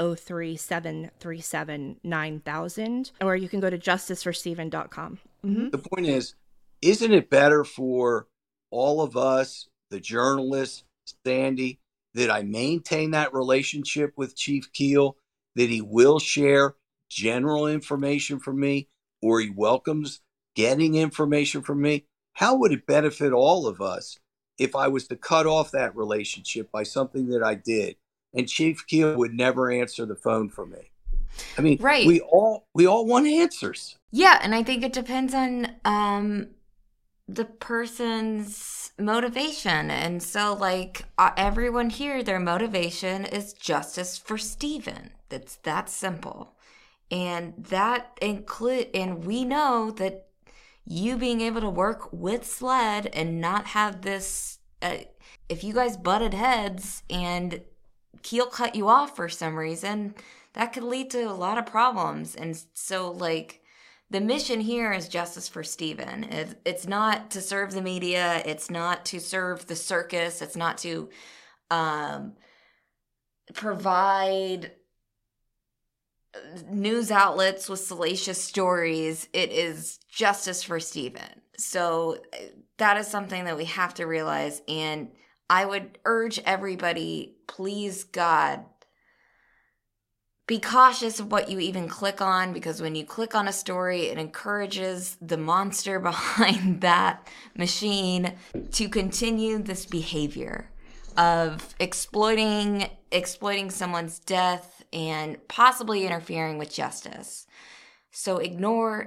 803-737-9000, or you can go to justiceforstephen.com. Mm-hmm. The point is, isn't it better for all of us, the journalists, Sandy, that I maintain that relationship with Chief Keel, that he will share general information from me, or he welcomes getting information from me, how would it benefit all of us if I was to cut off that relationship by something that I did and Chief Keel would never answer the phone for me? I mean, Right. we all want answers. Yeah, and I think it depends on the person's motivation. And so, like, everyone here, their motivation is justice for Stephen. It's that simple. And that and we know that you being able to work with SLED and not have this, if you guys butted heads and Keel cut you off for some reason, that could lead to a lot of problems. And so, like, the mission here is justice for Stephen. It's not to serve the media. It's not to serve the circus. It's not to provide news outlets with salacious stories. It is justice for Stephen. So that is something that we have to realize. And I would urge everybody, please, God, be cautious of what you even click on, because when you click on a story, it encourages the monster behind that machine to continue this behavior of exploiting someone's death and possibly interfering with justice. So ignore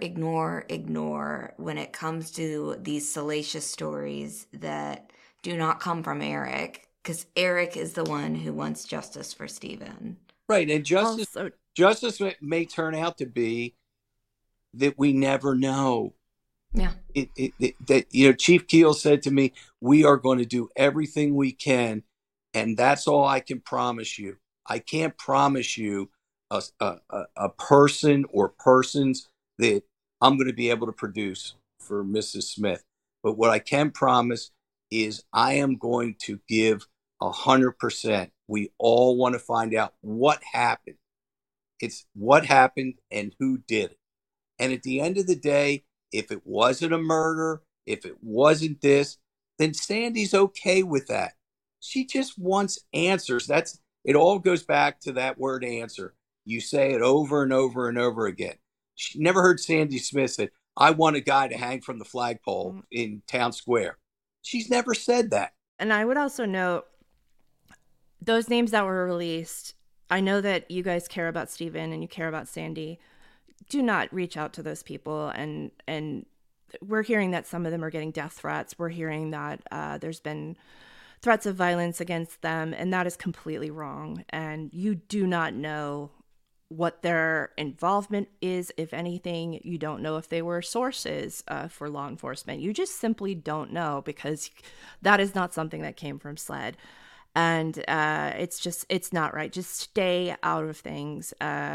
when it comes to these salacious stories that do not come from Eric, because Eric is the one who wants justice for Stephen. Right, and justice may turn out to be that we never know. Yeah. That Chief Keel said to me, "We are going to do everything we can, and that's all I can promise you. I can't promise you a person or persons that I'm going to be able to produce for Mrs. Smith. But what I can promise is I am going to give 100%. We all want to find out what happened. It's what happened and who did it. And at the end of the day, if it wasn't a murder, if it wasn't this, then Sandy's okay with that. She just wants answers. It all goes back to that word answer. You say it over and over and over again. She never heard Sandy Smith say, "I want a guy to hang from the flagpole in town square." She's never said that. And I would also note, those names that were released, I know that you guys care about Stephen and you care about Sandy. Do not reach out to those people. And we're hearing that some of them are getting death threats. We're hearing that there's been threats of violence against them, and that is completely wrong. And you do not know what their involvement is, if anything. You don't know if they were sources for law enforcement. You just simply don't know, because that is not something that came from SLED. And it's not right. Just stay out of things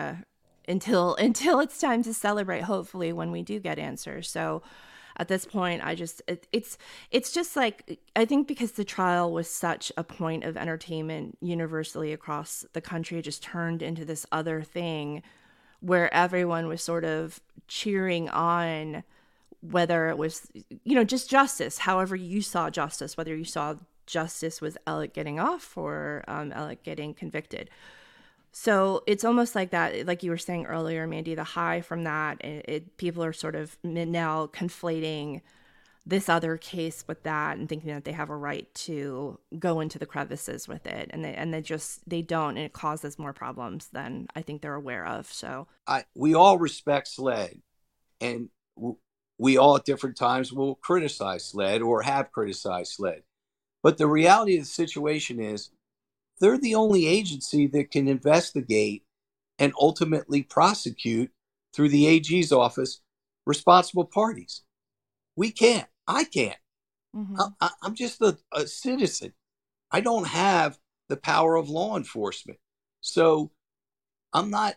until it's time to celebrate, hopefully, when we do get answers. So at this point, it's just like, I think because the trial was such a point of entertainment universally across the country, it just turned into this other thing where everyone was sort of cheering on whether it was, just justice, however you saw justice, whether you saw justice was Alec getting off or Alec getting convicted. So it's almost like that, like you were saying earlier, Mandy, the high from that, people are sort of now conflating this other case with that and thinking that they have a right to go into the crevices with it. And they don't, and it causes more problems than I think they're aware of. So we all respect SLED, and we all at different times will criticize SLED or have criticized SLED. But the reality of the situation is they're the only agency that can investigate and ultimately prosecute through the AG's office responsible parties. We can't. I can't. Mm-hmm. I'm just a citizen. I don't have the power of law enforcement. So I'm not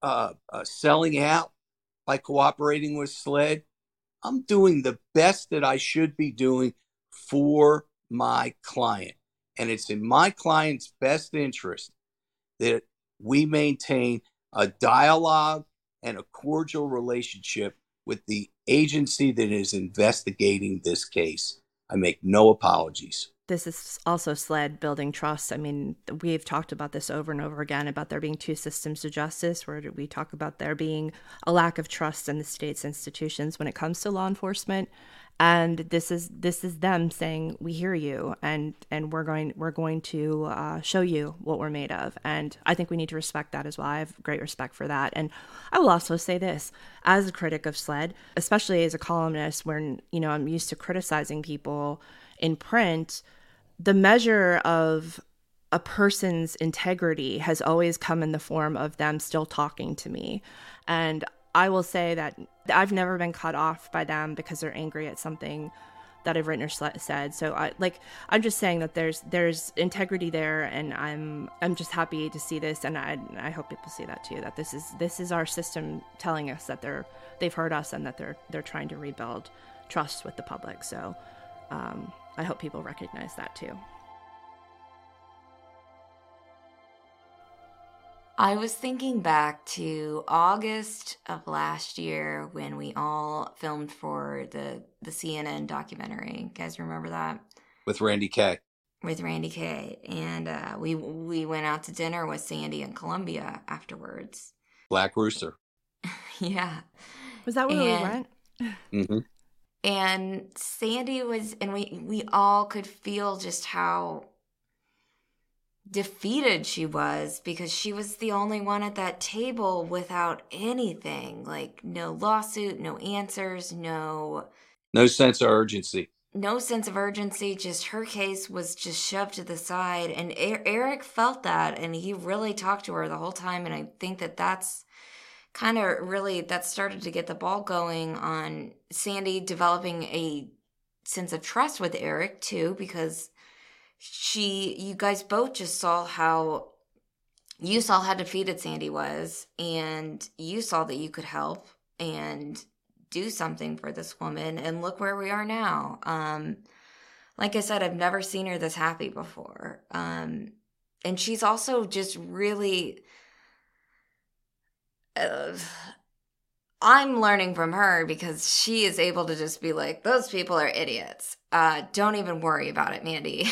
selling out by cooperating with SLED. I'm doing the best that I should be doing for my client. And it's in my client's best interest that we maintain a dialogue and a cordial relationship with the agency that is investigating this case. I make no apologies. this is also SLED building trust. I mean, we've talked about this over and over again about there being two systems of justice, where we talk about there being a lack of trust in the state's institutions when it comes to law enforcement. And this is them saying, we hear you, and we're going to show you what we're made of. And I think we need to respect that as well. I have great respect for that. And I will also say this, as a critic of SLED, especially as a columnist, when I'm used to criticizing people in print, the measure of a person's integrity has always come in the form of them still talking to me. And I will say that I've never been cut off by them because they're angry at something that I've written or said. So I'm just saying that there's integrity there, and I'm just happy to see this, and I hope people see that too. That this is our system telling us that they've heard us and that they're trying to rebuild trust with the public. So I hope people recognize that too. I was thinking back to August of last year when we all filmed for the CNN documentary. You guys remember that? With Randy Kay. With Randy Kay. And we went out to dinner with Sandy in Columbia afterwards. Black Rooster. Yeah. Was that where we went? Mm-hmm. And Sandy was, and we all could feel just how defeated she was, because she was the only one at that table without anything, like no lawsuit, no answers, no sense of urgency. No sense of urgency. Just her case was just shoved to the side. And Eric felt that, and he really talked to her the whole time. And I think that's kind of really, that started to get the ball going on Sandy developing a sense of trust with Eric too, because you guys both just saw how defeated Sandy was, and you saw that you could help and do something for this woman, and look where we are now. Like I said, I've never seen her this happy before. And she's also just really, I'm learning from her, because she is able to just be like, those people are idiots. Don't even worry about it, Mandy.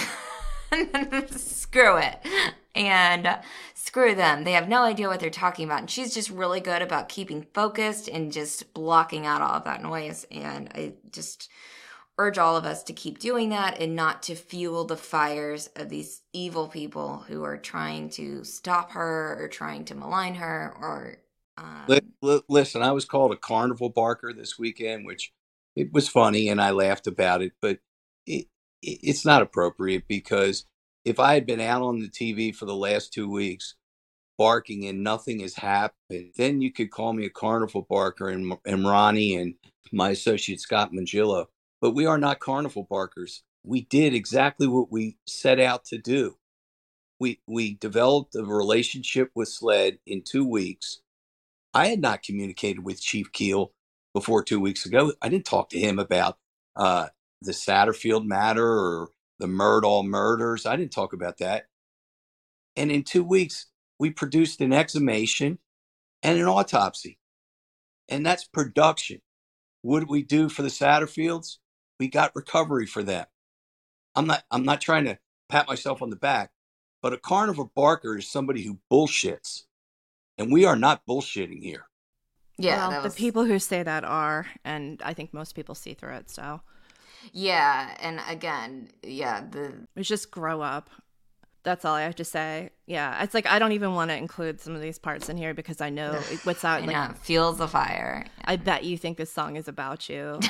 Screw it. And screw them. They have no idea what they're talking about. And she's just really good about keeping focused and just blocking out all of that noise. And I just urge all of us to keep doing that and not to fuel the fires of these evil people who are trying to stop her or trying to malign her or... Listen, I was called a carnival barker this weekend, which it was funny and I laughed about it, but it's not appropriate, because if I had been out on the TV for the last 2 weeks barking and nothing has happened, then you could call me a carnival barker, and Ronnie and my associate Scott Mangillo. But we are not carnival barkers. We did exactly what we set out to do. We developed a relationship with SLED in 2 weeks. I had not communicated with Chief Keel before 2 weeks ago. I didn't talk to him about the Satterfield matter or the Murdahl murders. I didn't talk about that. And in 2 weeks, we produced an exhumation and an autopsy. And that's production. What did we do for the Satterfields? We got recovery for them. I'm not trying to pat myself on the back, but a carnival barker is somebody who bullshits. And we are not bullshitting here. Yeah. Well, the people who say that are, and I think most people see through it, so... Yeah, and again, it's just grow up. That's all I have to say. Yeah, it's like I don't even want to include some of these parts in here because I know what's that like. Fuels the fire. I bet you think this song is about you.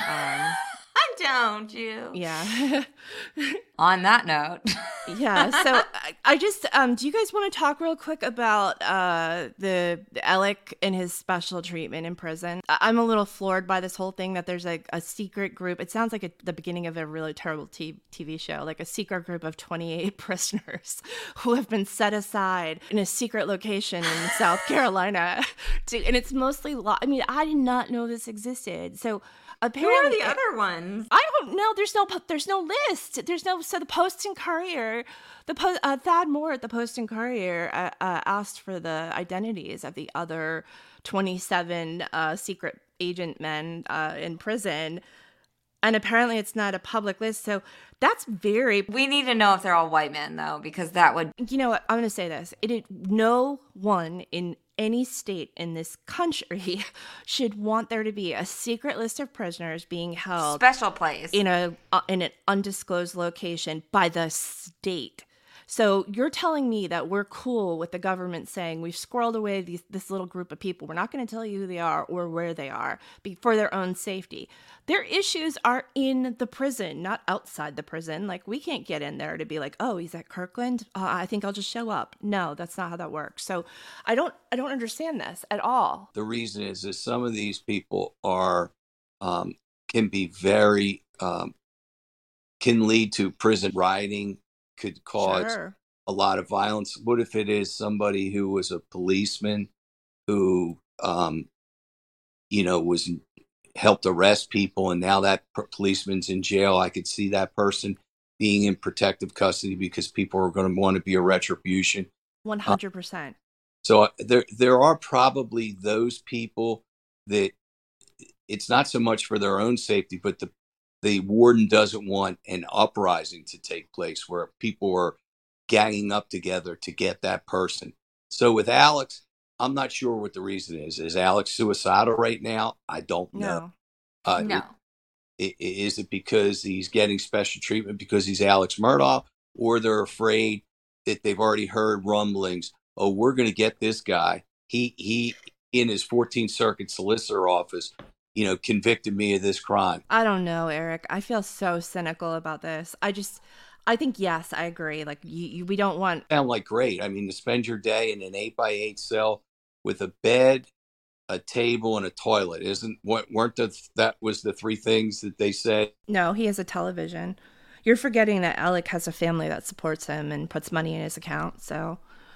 Don't you? Yeah. On that note. Yeah. So I just, do you guys want to talk real quick about the Alec and his special treatment in prison? I'm a little floored by this whole thing that there's a secret group. It sounds like the beginning of a really terrible TV show, like a secret group of 28 prisoners who have been set aside in a secret location in South Carolina. And it's mostly, I mean, I did not know this existed. So apparently, who are the other ones? I don't know. There's no list. So the Post and Courier, Thad Moore at the Post and Courier asked for the identities of the other 27 secret agent men in prison. And apparently it's not a public list. So That's very, We need to know if they're all white men, though, because that would. you know what, I'm going to say this. No one in any state in this country should want there to be a secret list of prisoners being held Special place. in an undisclosed location by the state. So you're telling me that we're cool with the government saying we've squirreled away this little group of people. We're not going to tell you who they are or where they are for their own safety. Their issues are in the prison, not outside the prison. Like, we can't get in there to be like, oh, he's at Kirkland. I think I'll just show up. No, that's not how that works. So I don't understand this at all. The reason is some of these people are can be very can lead to prison rioting, could cause a lot of violence. What if it is somebody who was a policeman who was helped arrest people, and now that policeman's in jail? I could see that person being in protective custody because people are going to want to be a retribution. 100%. So there are probably those people that it's not so much for their own safety, but the warden doesn't want an uprising to take place where people are ganging up together to get that person. So with Alex, I'm not sure what the reason is. Is Alex suicidal right now? I don't know. No. Is it because he's getting special treatment because he's Alex Murdaugh, or they're afraid that they've already heard rumblings? Oh, we're going to get this guy. He in his 14th Circuit solicitor office, convicted me of this crime. I don't know, Eric. I feel so cynical about this. I think, yes, I agree. Like, we don't want. Sound like great. I mean, to spend your day in an 8x8 cell with a bed, a table, and a toilet that was the three things that they said? No, he has a television. You're forgetting that Alec has a family that supports him and puts money in his account. So,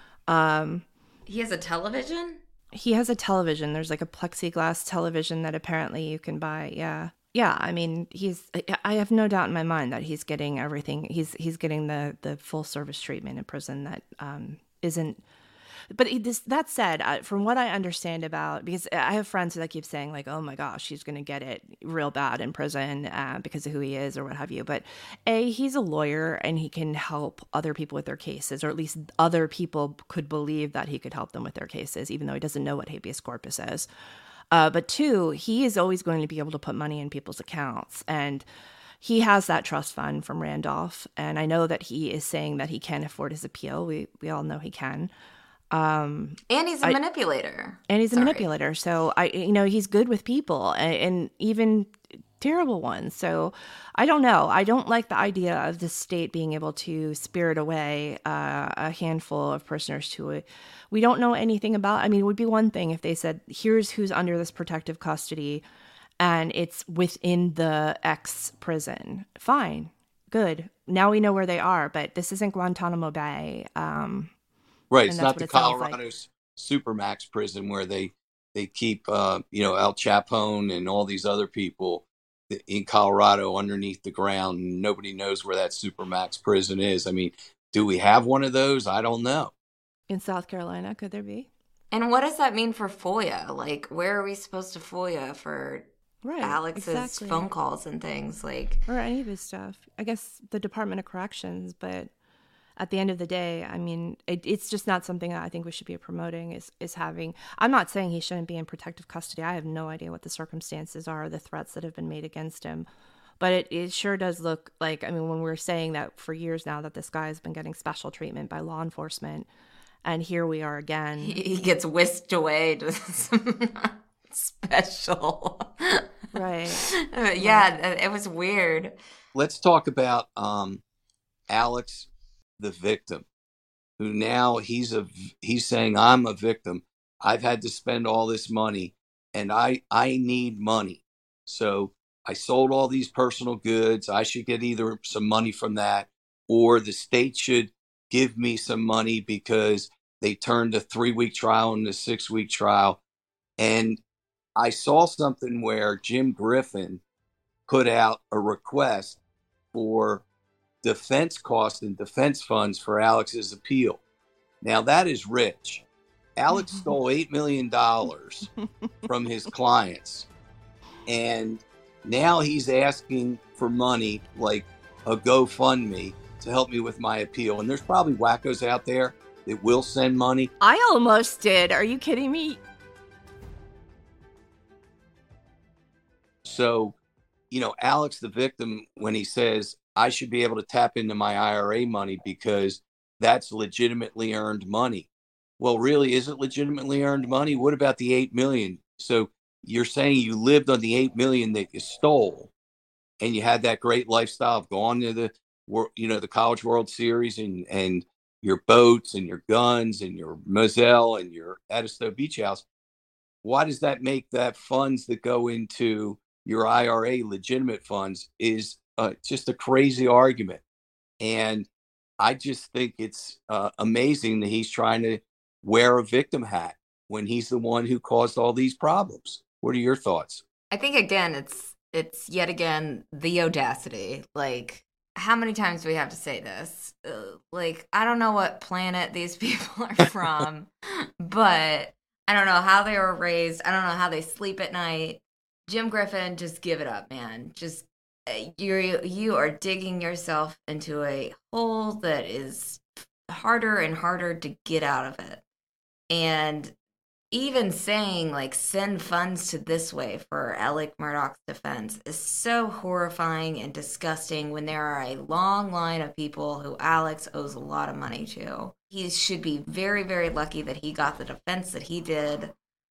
he has a television? He has a television. There's like a plexiglass television that apparently you can buy. Yeah. Yeah. I mean, I have no doubt in my mind that he's getting everything. He's getting the full service treatment in prison that isn't. But that said, from what I understand about, because I have friends that keep saying like, oh my gosh, he's going to get it real bad in prison because of who he is or what have you. But he's a lawyer and he can help other people with their cases, or at least other people could believe that he could help them with their cases, even though he doesn't know what habeas corpus is. But two, he is always going to be able to put money in people's accounts. And he has that trust fund from Randolph. And I know that he is saying that he can afford his appeal. We all know he can. And he's a manipulator. And he's a manipulator. So he's good with people and even terrible ones. So I don't know. I don't like the idea of the state being able to spirit away a handful of prisoners to it. We don't know anything about. I mean, it would be one thing if they said, here's who's under this protective custody and it's within the X prison. Fine. Good. Now we know where they are, but this isn't Guantanamo Bay. Right, it's not the Colorado's Supermax prison where they keep Al Capone and all these other people in Colorado underneath the ground. And nobody knows where that Supermax prison is. I mean, do we have one of those? I don't know. In South Carolina, could there be? And what does that mean for FOIA? Like, where are we supposed to FOIA for Alex's phone calls and things? Like, or any of his stuff? I guess the Department of Corrections, but at the end of the day, I mean, it's just not something that I think we should be promoting is having. I'm not saying he shouldn't be in protective custody. I have no idea what the circumstances are, the threats that have been made against him. But it sure does look like, I mean, when we're saying that for years now that this guy has been getting special treatment by law enforcement, and here we are again. He gets whisked away to some special. Right. Yeah, it was weird. Let's talk about Alex, the victim, who now he's saying, I'm a victim. I've had to spend all this money and I need money. So I sold all these personal goods. I should get either some money from that, or the state should give me some money because they turned a 3-week trial into a 6-week trial. And I saw something where Jim Griffin put out a request for defense costs and defense funds for Alex's appeal. Now that is rich. Alex stole $8 million from his clients. And now he's asking for money like a GoFundMe to help me with my appeal. And there's probably wackos out there that will send money. I almost did. Are you kidding me? So, Alex, the victim, when he says, I should be able to tap into my IRA money because that's legitimately earned money. Well, really, is it legitimately earned money? What about the 8 million? So you're saying you lived on the 8 million that you stole, and you had that great lifestyle of going to the College World Series and your boats and your guns and your Moselle and your Edisto Beach House. Why does that make that funds that go into your IRA legitimate funds? Is just a crazy argument. And I just think it's amazing that he's trying to wear a victim hat when he's the one who caused all these problems. What are your thoughts? I think, again, it's yet again the audacity. Like, how many times do we have to say this? I don't know what planet these people are from, but I don't know how they were raised. I don't know how they sleep at night. Jim Griffin, just give it up, man. Just you are digging yourself into a hole that is harder and harder to get out of it. And even saying, send funds to this way for Alec Murdaugh's defense is so horrifying and disgusting when there are a long line of people who Alex owes a lot of money to. He should be very, very lucky that he got the defense that he did.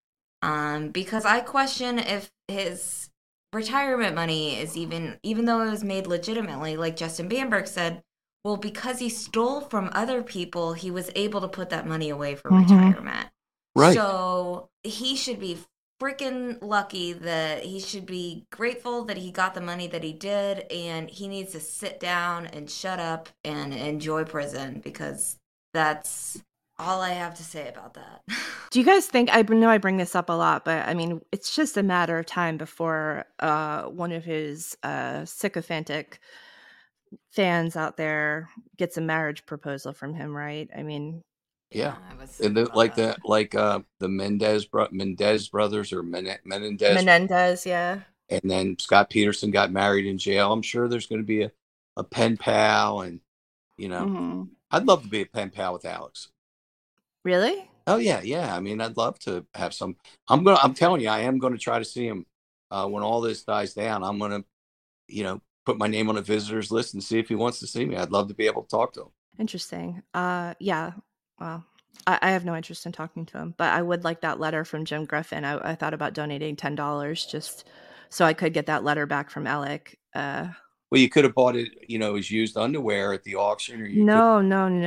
Because I question if his retirement money is even though it was made legitimately, like Justin Bamberg said, well, because he stole from other people, he was able to put that money away for retirement. Right. So he should be freaking lucky, that he should be grateful that he got the money that he did, and he needs to sit down and shut up and enjoy prison, because that's all I have to say about that. Do you guys think, I know I bring this up a lot, but I mean, it's just a matter of time before one of his sycophantic fans out there gets a marriage proposal from him, right? I mean, yeah. And the Mendez brothers, or Menendez, yeah. And then Scott Peterson got married in jail. I'm sure there's going to be a pen pal, and I'd love to be a pen pal with Alex. Really? Oh yeah. I mean, I'd love to have some. I'm telling you, I am going to try to see him when all this dies down. I'm going to, put my name on a visitors list and see if he wants to see me. I'd love to be able to talk to him. Interesting. Yeah. Well, I have no interest in talking to him, but I would like that letter from Jim Griffin. I thought about donating $10 just so I could get that letter back from Alec. Well, you could have bought it, as used underwear at the auction, or you No.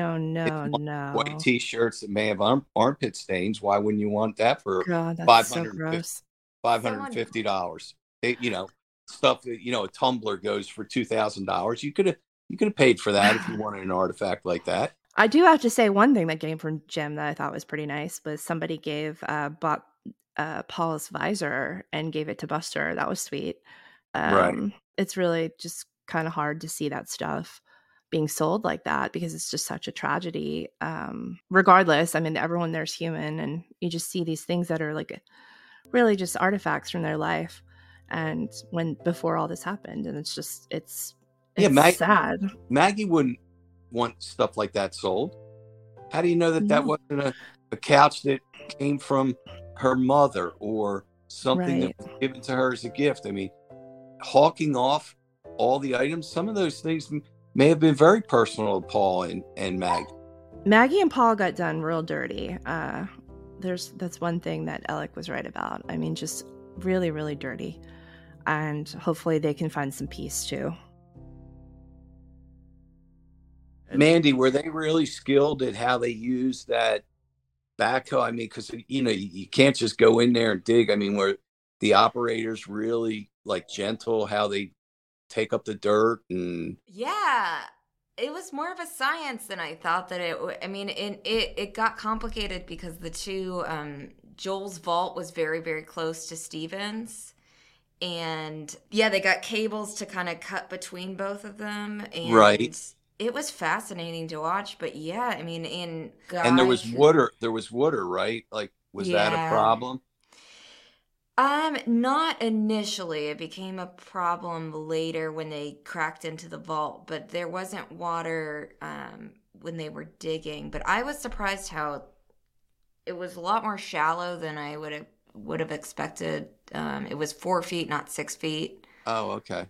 white T-shirts that may have armpit stains. Why wouldn't you want that for God, that's so gross. $550? Stuff that a tumbler goes for $2,000. You could have paid for that if you wanted an artifact like that. I do have to say, one thing that came from Jim that I thought was pretty nice was somebody bought Paul's visor and gave it to Buster. That was sweet. Right. It's really just kind of hard to see that stuff being sold like that, because it's just such a tragedy. Regardless, I mean, everyone there's human, and you just see these things that are really just artifacts from their life. And before all this happened, and it's sad. Maggie wouldn't want stuff like that sold. How do you know that wasn't a couch that came from her mother, or something that was given to her as a gift? I mean, hawking off all the items, some of those things may have been very personal to Paul and Maggie. Maggie and Paul got done real dirty. That's one thing that Alec was right about. I mean, just really, really dirty. And hopefully they can find some peace too. Mandy, were they really skilled at how they use that backhoe? I mean, because you can't just go in there and dig. I mean, were the operators really gentle how they take up the dirt? And yeah, it was more of a science than I thought that it would. I mean, it got complicated because the two, Joel's vault was very, very close to Steven's. And yeah, they got cables to kind of cut between both of them. And right. It was fascinating to watch, but yeah, I mean, and there was water, right? Was that a problem? Not initially. It became a problem later when they cracked into the vault, but there wasn't water when they were digging. But I was surprised how it was a lot more shallow than I would have expected. It was 4 feet, not 6 feet. Oh, okay.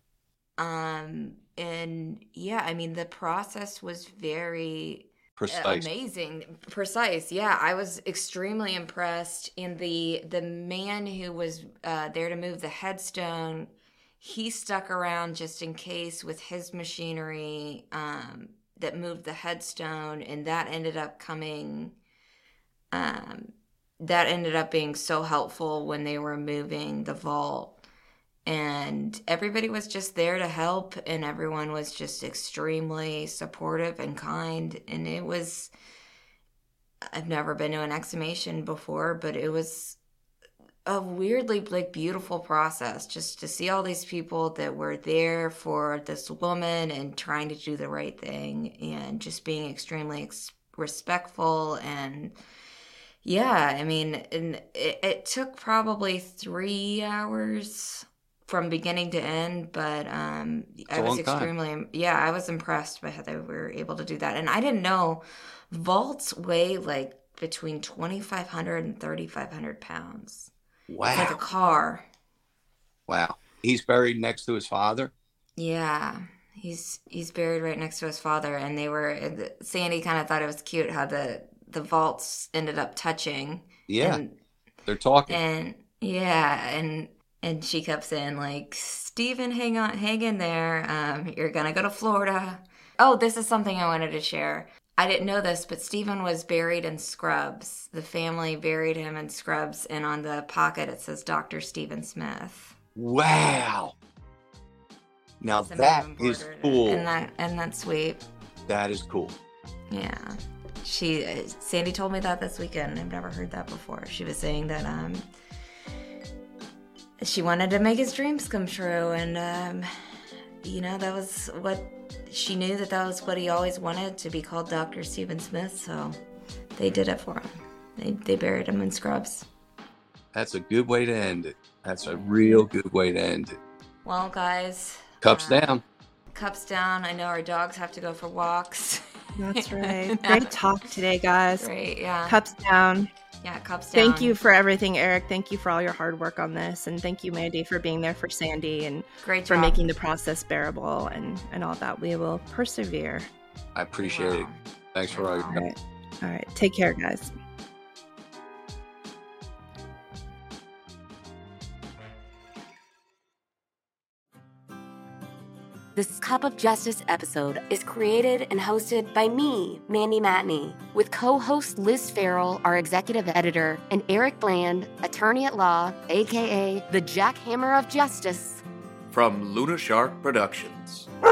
And yeah, I mean, the process was very Precise. amazing, precise. Yeah, I was extremely impressed. And the man who was there to move the headstone, he stuck around just in case with his machinery that moved the headstone, and that ended up coming. That ended up being so helpful when they were moving the vault. And everybody was just there to help, and everyone was just extremely supportive and kind. And it was, I've never been to an exhumation before, but it was a weirdly like beautiful process just to see all these people that were there for this woman and trying to do the right thing and just being extremely respectful. And yeah, I mean, and it took probably 3 hours from beginning to end, but I was I was impressed by how they were able to do that. And I didn't know vaults weigh like between 2,500 and 3,500 pounds. Wow. It's like a car. Wow. He's buried next to his father? Yeah. He's buried right next to his father, and Sandy kind of thought it was cute how the vaults ended up touching. Yeah. They're talking. And yeah, and she kept saying, like, Stephen, hang in there. You're going to go to Florida. Oh, this is something I wanted to share. I didn't know this, but Stephen was buried in Scrubs. The family buried him in Scrubs, and on the pocket it says Dr. Stephen Smith. Wow. Now that is cool. And that's sweet. That is cool. Yeah. Sandy told me that this weekend. I've never heard that before. She was saying that she wanted to make his dreams come true, and that was what she knew, that was what he always wanted, to be called Dr. Stephen Smith. So they did it for him. They buried him in Scrubs. That's a good way to end it. That's a real good way to end it. Well, guys, cups down. Cups down. I know our dogs have to go for walks. That's right. Great talk today, guys. Great, yeah. Cups down. Yeah, cups down. Thank you for everything, Eric. Thank you for all your hard work on this. And thank you, Mandy, for being there for Sandy and Great for job. making the process bearable and all that. We will persevere. I appreciate it. Thanks for all your help. All right. Take care, guys. This Cup of Justice episode is created and hosted by me, Mandy Matney, with co-host Liz Farrell, our executive editor, and Eric Bland, attorney at law, aka the jackhammer of justice. From Luna Shark Productions.